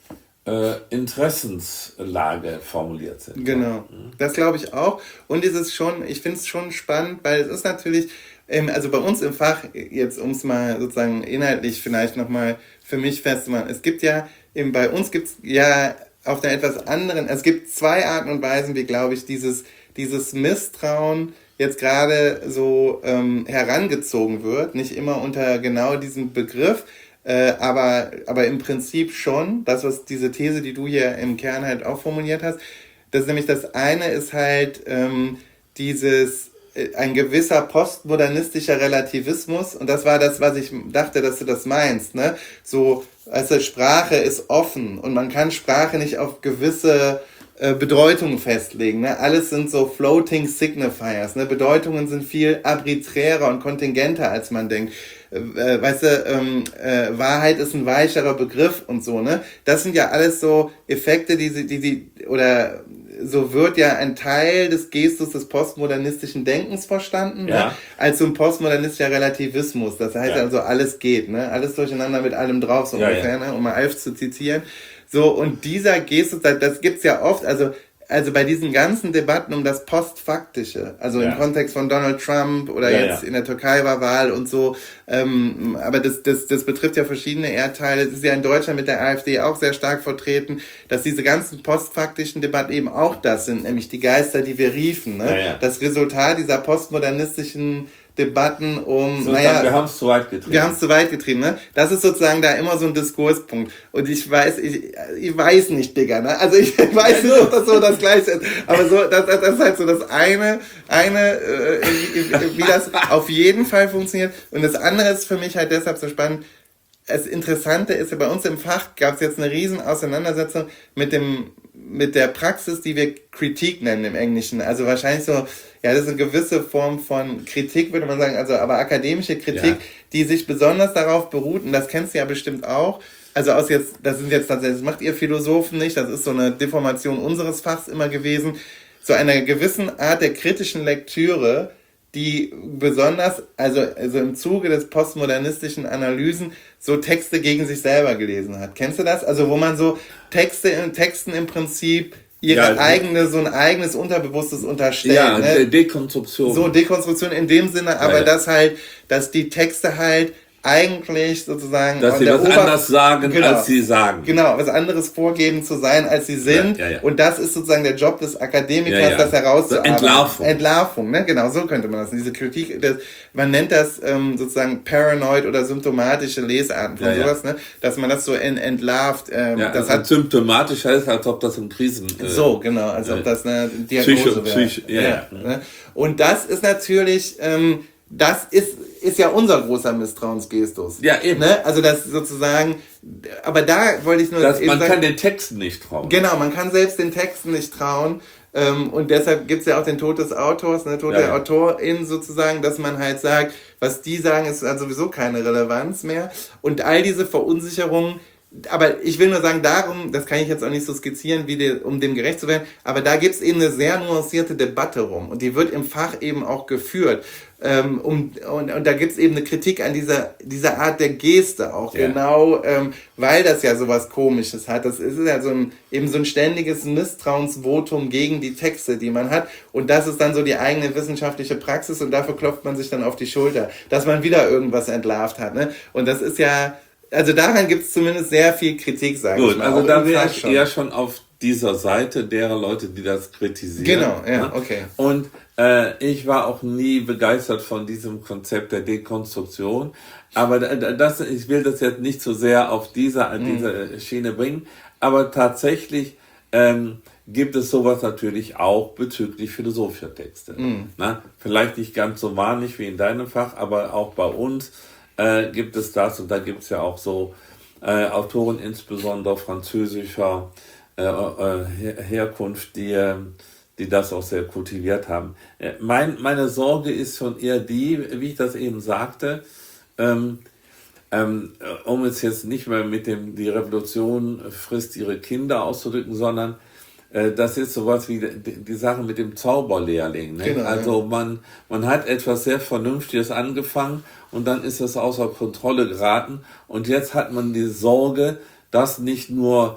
[SPEAKER 2] äh, Interessenslage formuliert sind.
[SPEAKER 1] Genau, das glaube ich auch. Und es ist schon, ich finde es schon spannend, weil es ist natürlich, ähm, also bei uns im Fach, jetzt um es mal sozusagen inhaltlich vielleicht nochmal für mich festzumachen, es gibt ja, eben bei uns gibt es ja auf einer etwas anderen, es gibt zwei Arten und Weisen, wie glaube ich, dieses, dieses Misstrauen jetzt gerade so ähm, herangezogen wird, nicht immer unter genau diesem Begriff, äh, aber, aber im Prinzip schon, das was diese These, die du hier im Kern halt auch formuliert hast, das ist nämlich das eine ist halt ähm, dieses, äh, ein gewisser postmodernistischer Relativismus und das war das, was ich dachte, dass du das meinst, ne? So, also Sprache ist offen und man kann Sprache nicht auf gewisse Bedeutungen festlegen. Ne? Alles sind so floating signifiers. Ne? Bedeutungen sind viel arbiträrer und kontingenter, als man denkt. Äh, weißt du, ähm, äh, Wahrheit ist ein weicherer Begriff und so. Ne? Das sind ja alles so Effekte, die sie, die sie, oder so wird ja ein Teil des Gestus des postmodernistischen Denkens verstanden,
[SPEAKER 2] ja.
[SPEAKER 1] ne? Als so ein postmodernistischer Relativismus. Das heißt ja. Also, alles geht, ne? Alles durcheinander mit allem drauf, so ja, ungefähr, ja. Ne? Um mal Alf zu zitieren. So, und dieser Gestus, das gibt's ja oft, also, also bei diesen ganzen Debatten um das Postfaktische, also ja. Im Kontext von Donald Trump oder ja, jetzt ja. In der Türkei war Wahl und so, ähm, aber das, das, das betrifft ja verschiedene Erdteile, das ist ja in Deutschland mit der AfD auch sehr stark vertreten, dass diese ganzen postfaktischen Debatten eben auch das sind, nämlich die Geister, die wir riefen, ne? Ja, ja. Das Resultat dieser postmodernistischen Debatten um,
[SPEAKER 2] so,
[SPEAKER 1] naja,
[SPEAKER 2] wir haben es zu weit getrieben.
[SPEAKER 1] Wir haben es zu weit getrieben, ne? Das ist sozusagen da immer so ein Diskurspunkt. Und ich weiß, ich, ich weiß nicht, Digga, ne? Also ich weiß nicht, ob das so das Gleiche ist. Aber so, das, das ist halt so das eine, eine, äh, wie, wie das auf jeden Fall funktioniert. Und das andere ist für mich halt deshalb so spannend. Das Interessante ist ja, bei uns im Fach gab es jetzt eine riesen Auseinandersetzung mit dem, mit der Praxis, die wir Kritik nennen im Englischen. Also wahrscheinlich so, ja, das ist eine gewisse Form von Kritik, würde man sagen, also aber akademische Kritik, ja. Die sich besonders darauf beruht, und das kennst du ja bestimmt auch, also aus jetzt, das sind jetzt tatsächlich, das macht ihr Philosophen nicht, das ist so eine Deformation unseres Fachs immer gewesen, so einer gewissen Art der kritischen Lektüre, die besonders, also, also im Zuge des postmodernistischen Analysen so Texte gegen sich selber gelesen hat. Kennst du das? Also wo man so Texte in Texten im Prinzip ihre ja, eigene, so ein eigenes Unterbewusstes unterstellt.
[SPEAKER 2] Ja,
[SPEAKER 1] ne?
[SPEAKER 2] Dekonstruktion.
[SPEAKER 1] So, Dekonstruktion in dem Sinne, aber ja, ja. dass halt, dass die Texte halt eigentlich sozusagen...
[SPEAKER 2] Dass sie was Ober- anders sagen, genau, als sie sagen.
[SPEAKER 1] Genau, was anderes vorgeben zu sein, als sie sind. Ja, ja, ja. Und das ist sozusagen der Job des Akademikers, ja, ja. das herauszuarbeiten.
[SPEAKER 2] Entlarvung.
[SPEAKER 1] Entlarvung, ne? Genau, so könnte man das. Diese Kritik, das, man nennt das ähm, sozusagen paranoid oder symptomatische Lesarten von ja, sowas, ja. ne? Dass man das so ent- entlarvt. Ähm,
[SPEAKER 2] ja,
[SPEAKER 1] das
[SPEAKER 2] also
[SPEAKER 1] hat
[SPEAKER 2] symptomatisch heißt, als ob das in Krisen... Äh,
[SPEAKER 1] so, genau, als ob das eine Diagnose wäre.
[SPEAKER 2] Psycho, ja, ja.
[SPEAKER 1] Ja, ne? Und das ist natürlich... Ähm, das ist, ist ja unser großer Misstrauensgestus.
[SPEAKER 2] Ja, eben.
[SPEAKER 1] Ne? Also das sozusagen, aber da wollte ich nur...
[SPEAKER 2] Das, man
[SPEAKER 1] sagen,
[SPEAKER 2] kann den Texten nicht trauen.
[SPEAKER 1] Genau, man kann selbst den Texten nicht trauen. Ähm, und deshalb gibt's ja auch den Tod des Autors, ne? Tod ja, der ja. Autorin sozusagen, dass man halt sagt, was die sagen, ist also sowieso keine Relevanz mehr. Und all diese Verunsicherungen, aber ich will nur sagen, darum, das kann ich jetzt auch nicht so skizzieren, wie die, um dem gerecht zu werden, aber da gibt's eben eine sehr nuancierte Debatte rum und die wird im Fach eben auch geführt. Ähm, um, und, und da gibt's eben eine Kritik an dieser, dieser Art der Geste auch, ja. genau, ähm, weil das ja sowas Komisches hat. Das ist ja so ein, eben so ein ständiges Misstrauensvotum gegen die Texte, die man hat. Und das ist dann so die eigene wissenschaftliche Praxis und dafür klopft man sich dann auf die Schulter, dass man wieder irgendwas entlarvt hat. Ne? Und das ist ja, also daran gibt's zumindest sehr viel Kritik, sage ich mal.
[SPEAKER 2] Also da wäre ich eher schon auf dieser Seite derer Leute, die das kritisieren.
[SPEAKER 1] Genau, ja, okay.
[SPEAKER 2] Und äh, ich war auch nie begeistert von diesem Konzept der Dekonstruktion, aber das, ich will das jetzt nicht so sehr auf diese, mhm. diese Schiene bringen, aber tatsächlich ähm, gibt es sowas natürlich auch bezüglich philosophischer Texte. Mhm. Na, vielleicht nicht ganz so wahnsinnig wie in deinem Fach, aber auch bei uns äh, gibt es das, und da gibt es ja auch so äh, Autoren, insbesondere französischer Äh, äh, Herkunft, die, die das auch sehr kultiviert haben. Äh, mein, meine Sorge ist schon eher die, wie ich das eben sagte, ähm, ähm, um es jetzt nicht mehr mit dem, die Revolution frisst ihre Kinder auszudrücken, sondern äh, das ist sowas wie die, die Sache mit dem Zauberlehrling. Ne? Genau, also ja. man, man hat etwas sehr Vernünftiges angefangen und dann ist es außer Kontrolle geraten und jetzt hat man die Sorge, dass nicht nur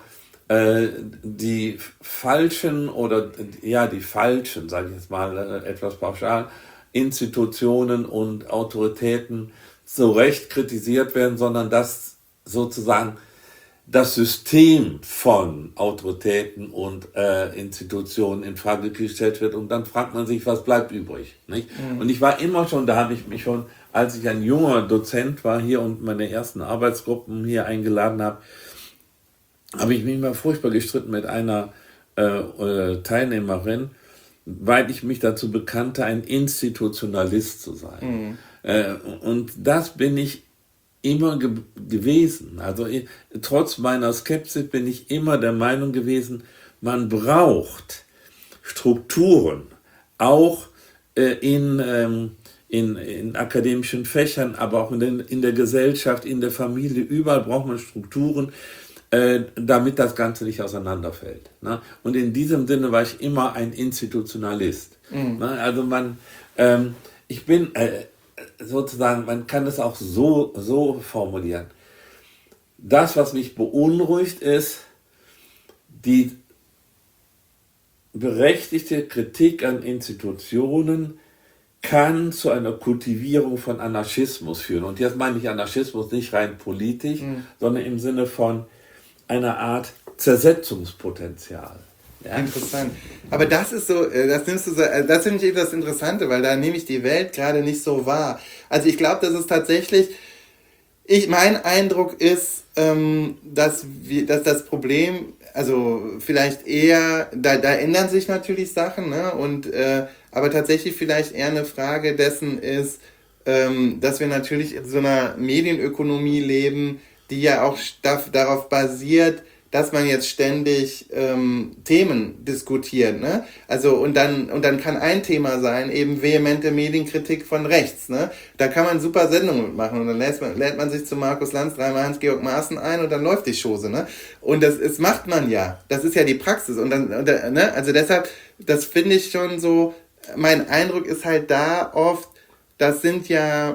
[SPEAKER 2] äh, die falschen oder ja, die falschen, sage ich jetzt mal äh, etwas pauschal, Institutionen und Autoritäten zu Recht kritisiert werden, sondern dass sozusagen das System von Autoritäten und äh, Institutionen in Frage gestellt wird und dann fragt man sich, was bleibt übrig, nicht? Mhm. Und ich war immer schon, da habe ich mich schon, als ich ein junger Dozent war hier und meine ersten Arbeitsgruppen hier eingeladen habe, habe ich mich immer furchtbar gestritten mit einer äh, äh, Teilnehmerin, weil ich mich dazu bekannte, ein Institutionalist zu sein. Mhm. Äh, und das bin ich immer ge- gewesen. Also ich, trotz meiner Skepsis bin ich immer der Meinung gewesen, man braucht Strukturen, auch äh, in, ähm, in, in akademischen Fächern, aber auch in, den, in der Gesellschaft, in der Familie, überall braucht man Strukturen, äh, damit das Ganze nicht auseinanderfällt. Ne? Und in diesem Sinne war ich immer ein Institutionalist. Mhm. Ne? Also man, ähm, ich bin... Äh, sozusagen, man kann es auch so, so formulieren. Das, was mich beunruhigt, ist die berechtigte Kritik an Institutionen kann zu einer Kultivierung von Anarchismus führen. Und jetzt meine ich Anarchismus nicht rein politisch, mhm. sondern im Sinne von einer Art Zersetzungspotenzial.
[SPEAKER 1] Ja. Interessant. Aber das ist so, das nimmst du so, das finde ich eben das Interessante, weil da nehme ich die Welt gerade nicht so wahr. Also ich glaube, das ist tatsächlich, ich, mein Eindruck ist, ähm, dass, wir, dass das Problem, also vielleicht eher, da, da ändern sich natürlich Sachen, ne? Und, äh, aber tatsächlich vielleicht eher eine Frage dessen ist, ähm, dass wir natürlich in so einer Medienökonomie leben, die ja auch darauf basiert, dass man jetzt ständig ähm, Themen diskutiert, ne? Also und dann und dann kann ein Thema sein, eben vehemente Medienkritik von rechts, ne? Da kann man super Sendungen mitmachen und dann lädt man, lädt man sich zu Markus Lanz, dreimal Hans-Georg Maaßen ein und dann läuft die Chose, ne? Und das, das macht man ja, das ist ja die Praxis und dann, und, ne? Also deshalb, das finde ich schon so, mein Eindruck ist halt da oft, das sind ja,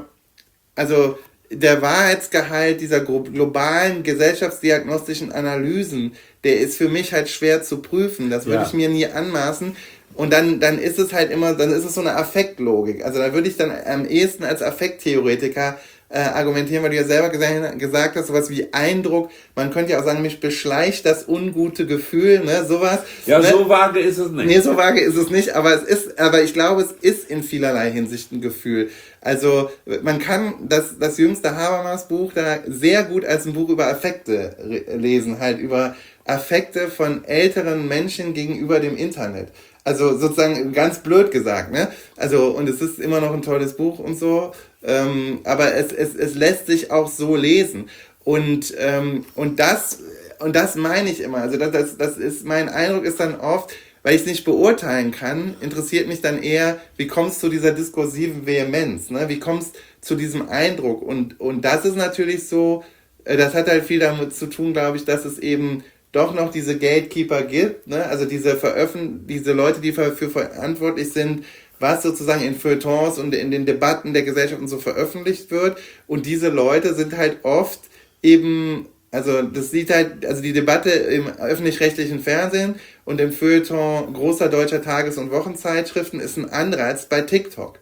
[SPEAKER 1] also der Wahrheitsgehalt dieser globalen gesellschaftsdiagnostischen Analysen, der ist für mich halt schwer zu prüfen. Das würde ja. ich mir nie anmaßen. Und dann, dann ist es halt immer, dann ist es so eine Affektlogik. Also da würde ich dann am ehesten als Affekttheoretiker äh, argumentieren, weil du ja selber gesagt, gesagt hast, sowas wie Eindruck. Man könnte ja auch sagen, mich beschleicht das ungute Gefühl, ne, sowas.
[SPEAKER 2] Ja,
[SPEAKER 1] ne?
[SPEAKER 2] So vage ist es nicht.
[SPEAKER 1] Nee, so vage ist es nicht, aber es ist, aber ich glaube, es ist in vielerlei Hinsicht ein Gefühl. Also man kann das, das jüngste Habermas Buch da sehr gut als ein Buch über Affekte re- lesen, halt über Affekte von älteren Menschen gegenüber dem Internet. Also sozusagen ganz blöd gesagt, ne? Also und es ist immer noch ein tolles Buch und so, ähm, aber es, es, es lässt sich auch so lesen. Und, ähm, und das und das meine ich immer. Also das, das, das ist mein Eindruck ist dann oft, weil ich es nicht beurteilen kann, interessiert mich dann eher, wie kommst du zu dieser diskursiven Vehemenz, ne? Wie kommst du zu diesem Eindruck? Und, und das ist natürlich so, das hat halt viel damit zu tun, glaube ich, dass es eben doch noch diese Gatekeeper gibt, ne? Also diese Veröffent- diese Leute, die dafür verantwortlich sind, was sozusagen in Feuilletons und in den Debatten der Gesellschaft und so veröffentlicht wird. Und diese Leute sind halt oft eben, also das sieht halt, also die Debatte im öffentlich-rechtlichen Fernsehen und im Feuilleton großer deutscher Tages- und Wochenzeitschriften ist ein anderer als bei TikTok.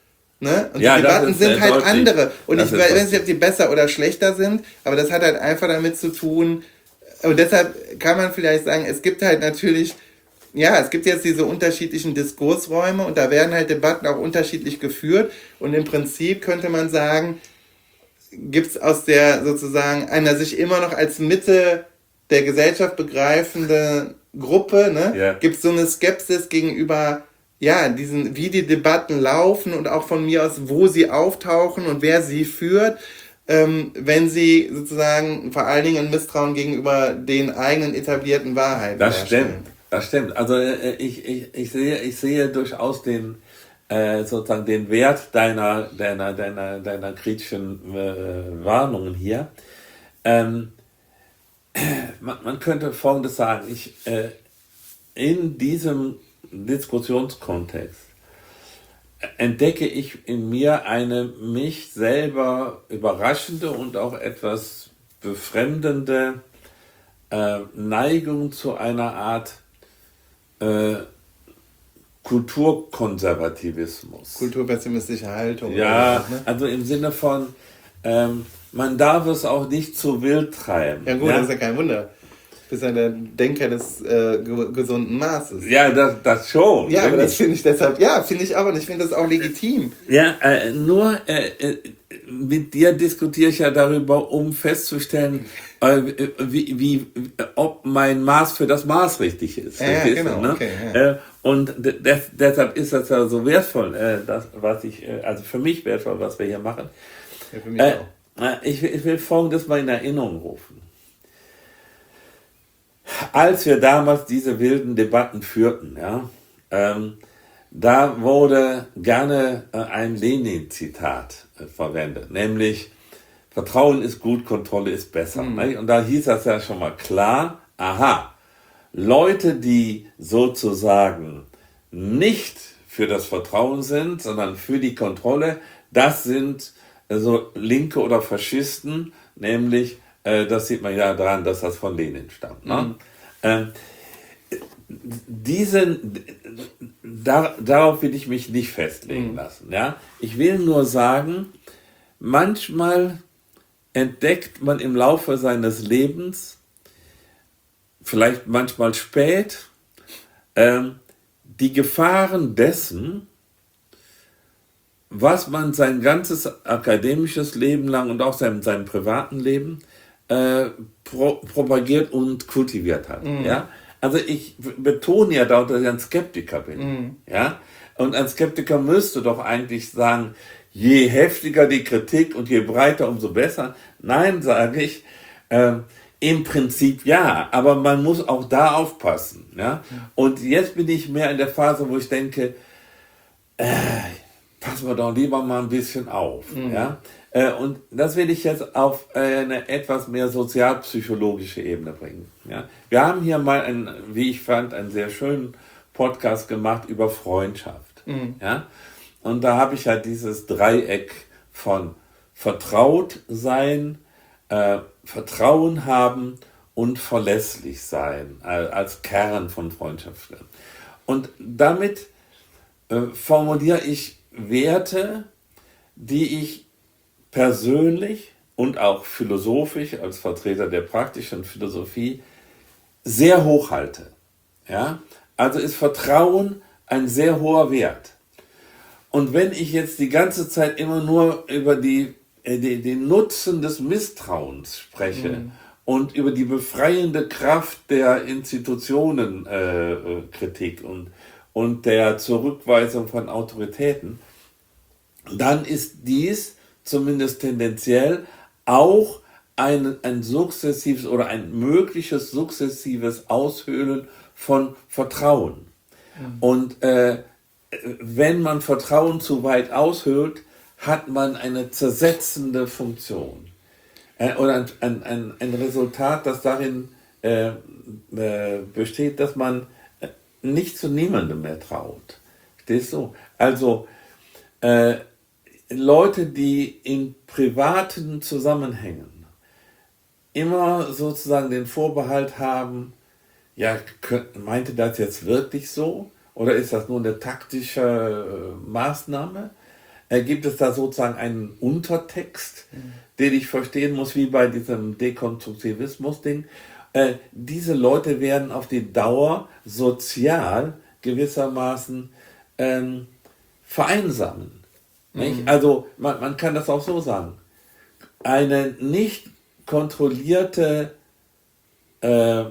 [SPEAKER 1] Ne? Und
[SPEAKER 2] ja,
[SPEAKER 1] die Debatten sind halt
[SPEAKER 2] deutlich.
[SPEAKER 1] andere. Und
[SPEAKER 2] das
[SPEAKER 1] ich weiß nicht, ob die besser oder schlechter sind, aber das hat halt einfach damit zu tun, und deshalb kann man vielleicht sagen, es gibt halt natürlich, ja, es gibt jetzt diese unterschiedlichen Diskursräume und da werden halt Debatten auch unterschiedlich geführt und im Prinzip könnte man sagen, gibt es aus der sozusagen einer sich immer noch als Mitte der Gesellschaft begreifende Gruppe, ne,
[SPEAKER 2] yeah.
[SPEAKER 1] gibt es so eine Skepsis gegenüber, ja, diesen, wie die Debatten laufen und auch von mir aus, wo sie auftauchen und wer sie führt. Ähm, wenn sie sozusagen vor allen Dingen ein Misstrauen gegenüber den eigenen etablierten Wahrheiten
[SPEAKER 2] Das
[SPEAKER 1] darstellen.
[SPEAKER 2] stimmt, das stimmt. Also äh, ich, ich, ich, sehe, ich sehe durchaus den, äh, sozusagen den Wert deiner, deiner, deiner, deiner kritischen äh, Warnungen hier. Ähm, man, man könnte Folgendes sagen, ich, äh, in diesem Diskussionskontext entdecke ich in mir eine mich selber überraschende und auch etwas befremdende äh, Neigung zu einer Art äh, Kulturkonservativismus.
[SPEAKER 1] Kulturpessimistische Haltung.
[SPEAKER 2] Ja,
[SPEAKER 1] oder was, ne?
[SPEAKER 2] also im Sinne von, ähm, man darf es auch nicht zu wild treiben.
[SPEAKER 1] Ja gut,
[SPEAKER 2] ja?
[SPEAKER 1] das ist ja kein Wunder. Du bist ja der Denker des äh, ge- gesunden Maßes.
[SPEAKER 2] Ja, das, das schon.
[SPEAKER 1] Ja, aber
[SPEAKER 2] wirklich.
[SPEAKER 1] das finde ich deshalb, ja, finde ich auch und ich finde das auch legitim.
[SPEAKER 2] Ja, äh, nur äh, äh, mit dir diskutiere ich ja darüber, um festzustellen, äh, wie, wie, ob mein Maß für das Maß richtig ist.
[SPEAKER 1] Ja, ja,
[SPEAKER 2] Verstehst du,
[SPEAKER 1] genau,
[SPEAKER 2] ne?
[SPEAKER 1] okay, ja.
[SPEAKER 2] Äh, und de- des, deshalb ist das ja so wertvoll, äh, das, was ich, äh, also für mich wertvoll, was wir hier machen.
[SPEAKER 1] Ja, für mich
[SPEAKER 2] Äh,
[SPEAKER 1] auch.
[SPEAKER 2] äh, ich, will- ich will Folgendes mal in Erinnerung rufen. Als wir damals diese wilden Debatten führten, ja, ähm, da wurde gerne äh, ein Lenin-Zitat äh, verwendet, nämlich Vertrauen ist gut, Kontrolle ist besser.
[SPEAKER 1] Mhm.
[SPEAKER 2] Nicht? Und da hieß das ja schon mal klar, aha, Leute, die sozusagen nicht für das Vertrauen sind, sondern für die Kontrolle, das sind äh, so Linke oder Faschisten, nämlich, äh, das sieht man ja daran, dass das von Lenin stammt. Ne?
[SPEAKER 1] Mhm.
[SPEAKER 2] Ähm, diesen, da, darauf will ich mich nicht festlegen
[SPEAKER 1] Mhm.
[SPEAKER 2] lassen. Ja? Ich will nur sagen, manchmal entdeckt man im Laufe seines Lebens, vielleicht manchmal spät, ähm, die Gefahren dessen, was man sein ganzes akademisches Leben lang und auch sein, sein privaten Leben äh, pro, propagiert und kultiviert hat.
[SPEAKER 1] Mhm.
[SPEAKER 2] Ja? Also ich betone ja dort, dass ich ein Skeptiker bin.
[SPEAKER 1] Mhm.
[SPEAKER 2] Ja? Und ein Skeptiker müsste doch eigentlich sagen, je heftiger die Kritik und je breiter, umso besser. Nein, sage ich, äh, im Prinzip ja, aber man muss auch da aufpassen. Ja? Und jetzt bin ich mehr in der Phase, wo ich denke, äh, passen wir doch lieber mal ein bisschen auf.
[SPEAKER 1] Mhm.
[SPEAKER 2] Ja? Äh, und das will ich jetzt auf eine etwas mehr sozialpsychologische Ebene bringen. Ja? Wir haben hier mal, einen, wie ich fand, einen sehr schönen Podcast gemacht über Freundschaft.
[SPEAKER 1] Mhm.
[SPEAKER 2] Ja? Und da habe ich halt dieses Dreieck von vertraut sein, äh, Vertrauen haben und verlässlich sein äh, als Kern von Freundschaft. Und damit äh, formuliere ich Werte, die ich persönlich und auch philosophisch als Vertreter der praktischen Philosophie sehr hoch halte. Ja? Also ist Vertrauen ein sehr hoher Wert. Und wenn ich jetzt die ganze Zeit immer nur über die, äh, die, den Nutzen des Misstrauens spreche mhm. und über die befreiende Kraft der Institutionenkritik äh, und, und der Zurückweisung von Autoritäten, dann ist dies zumindest tendenziell auch ein, ein sukzessives oder ein mögliches sukzessives Aushöhlen von Vertrauen. Mhm. Und äh, wenn man Vertrauen zu weit aushöhlt, hat man eine zersetzende Funktion. Äh, oder ein, ein, ein, ein Resultat, das darin äh, äh, besteht, dass man nicht zu niemandem mehr traut. Verstehst du? Also äh, Leute, die in privaten Zusammenhängen immer sozusagen den Vorbehalt haben, ja, meinte das jetzt wirklich so? Oder ist das nur eine taktische äh, Maßnahme? Äh, gibt es da sozusagen einen Untertext, mhm. den ich verstehen muss, wie bei diesem Dekonstruktivismus-Ding? Äh, diese Leute werden auf die Dauer sozial gewissermaßen ähm, vereinsamen. Mhm. Also man, man kann das auch so sagen. Eine nicht kontrollierte äh,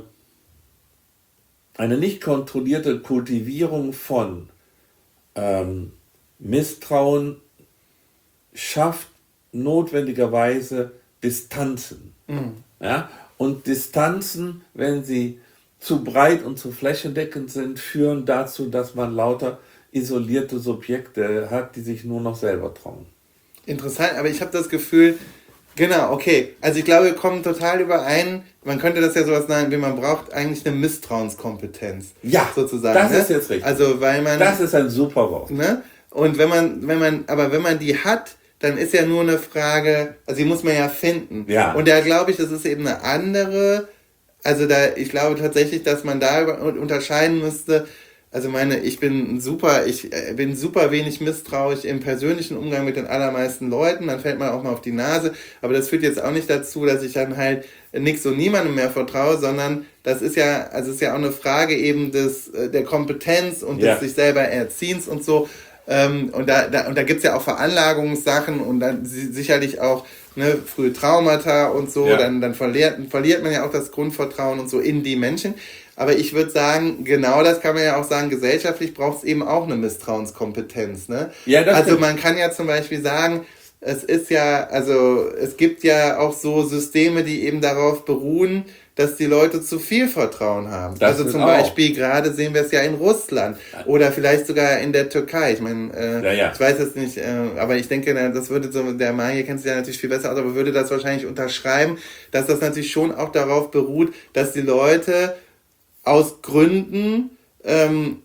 [SPEAKER 2] Eine nicht kontrollierte Kultivierung von ähm, Misstrauen schafft notwendigerweise Distanzen. Mhm. Ja? Und Distanzen, wenn sie zu breit und zu flächendeckend sind, führen dazu, dass man lauter isolierte Subjekte hat, die sich nur noch selber trauen.
[SPEAKER 1] Interessant, aber ich habe das Gefühl, genau, okay. Also ich glaube, wir kommen total überein. Man könnte das ja sowas nennen, wie man braucht eigentlich eine Misstrauenskompetenz.
[SPEAKER 2] Ja,
[SPEAKER 1] sozusagen.
[SPEAKER 2] das
[SPEAKER 1] ne?
[SPEAKER 2] ist jetzt richtig.
[SPEAKER 1] Also weil man.
[SPEAKER 2] Das ist ein super Wort.
[SPEAKER 1] Ne? Und wenn man, wenn man, aber wenn man die hat, dann ist ja nur eine Frage, also die muss man ja finden.
[SPEAKER 2] Ja.
[SPEAKER 1] Und da glaube ich, das ist eben eine andere Also da, ich glaube tatsächlich, dass man da unterscheiden müsste. Also meine, ich bin super, ich äh, bin super wenig misstrauisch im persönlichen Umgang mit den allermeisten Leuten. Dann fällt man auch mal auf die Nase. Aber das führt jetzt auch nicht dazu, dass ich dann halt nichts und niemandem mehr vertraue, sondern das ist ja, also es ist ja auch eine Frage eben des äh, der Kompetenz und
[SPEAKER 2] Ja.
[SPEAKER 1] des sich selber Erziehens und so. Ähm, und da, da und da gibt's ja auch Veranlagungssachen und dann si- sicherlich auch ne, frühe Traumata und so.
[SPEAKER 2] Ja.
[SPEAKER 1] Dann dann verliert verliert man ja auch das Grundvertrauen und so in die Menschen. Aber ich würde sagen, genau das kann man ja auch sagen, gesellschaftlich braucht es eben auch eine Misstrauenskompetenz. Ne?
[SPEAKER 2] Ja, das
[SPEAKER 1] Also
[SPEAKER 2] stimmt.
[SPEAKER 1] man kann ja zum Beispiel sagen, es ist ja, also es gibt ja auch so Systeme, die eben darauf beruhen, dass die Leute zu viel Vertrauen haben.
[SPEAKER 2] Das
[SPEAKER 1] also
[SPEAKER 2] ist
[SPEAKER 1] zum
[SPEAKER 2] auch.
[SPEAKER 1] Beispiel gerade sehen wir es ja in Russland oder vielleicht sogar in der Türkei. Ich meine, äh,
[SPEAKER 2] Ja, ja.
[SPEAKER 1] ich weiß es nicht, äh, aber ich denke, na, das würde so, der Mario kennt sich ja natürlich viel besser aus, aber würde das wahrscheinlich unterschreiben, dass das natürlich schon auch darauf beruht, dass die Leute aus Gründen, ähm,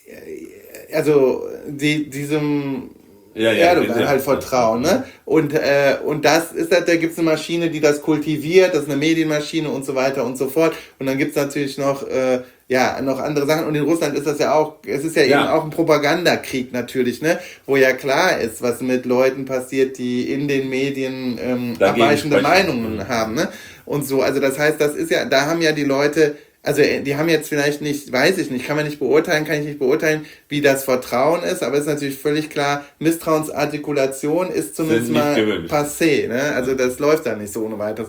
[SPEAKER 1] also die, diesem
[SPEAKER 2] Ja, ja,
[SPEAKER 1] Erdogan
[SPEAKER 2] ja.
[SPEAKER 1] halt vertrauen, ne? Und, äh, und das ist halt, da gibt's eine Maschine, die das kultiviert, das ist eine Medienmaschine und so weiter und so fort. Und dann gibt's natürlich noch, äh, ja, noch andere Sachen. Und in Russland ist das ja auch, es ist ja,
[SPEAKER 2] Ja.
[SPEAKER 1] eben auch ein Propagandakrieg natürlich, ne? Wo ja klar ist, was mit Leuten passiert, die in den Medien ähm,
[SPEAKER 2] Dagegen
[SPEAKER 1] abweichende
[SPEAKER 2] sprechen.
[SPEAKER 1] Meinungen
[SPEAKER 2] Mhm.
[SPEAKER 1] haben, ne? Und so, also das heißt, das ist ja, da haben ja die Leute, also die haben jetzt vielleicht nicht, weiß ich nicht, kann man nicht beurteilen, kann ich nicht beurteilen, wie das Vertrauen ist, aber es ist natürlich völlig klar, Misstrauensartikulation ist zumindest
[SPEAKER 2] Sind nicht
[SPEAKER 1] mal
[SPEAKER 2] gewöhnlich.
[SPEAKER 1] passé, ne? Also das läuft da nicht so ohne weiteres.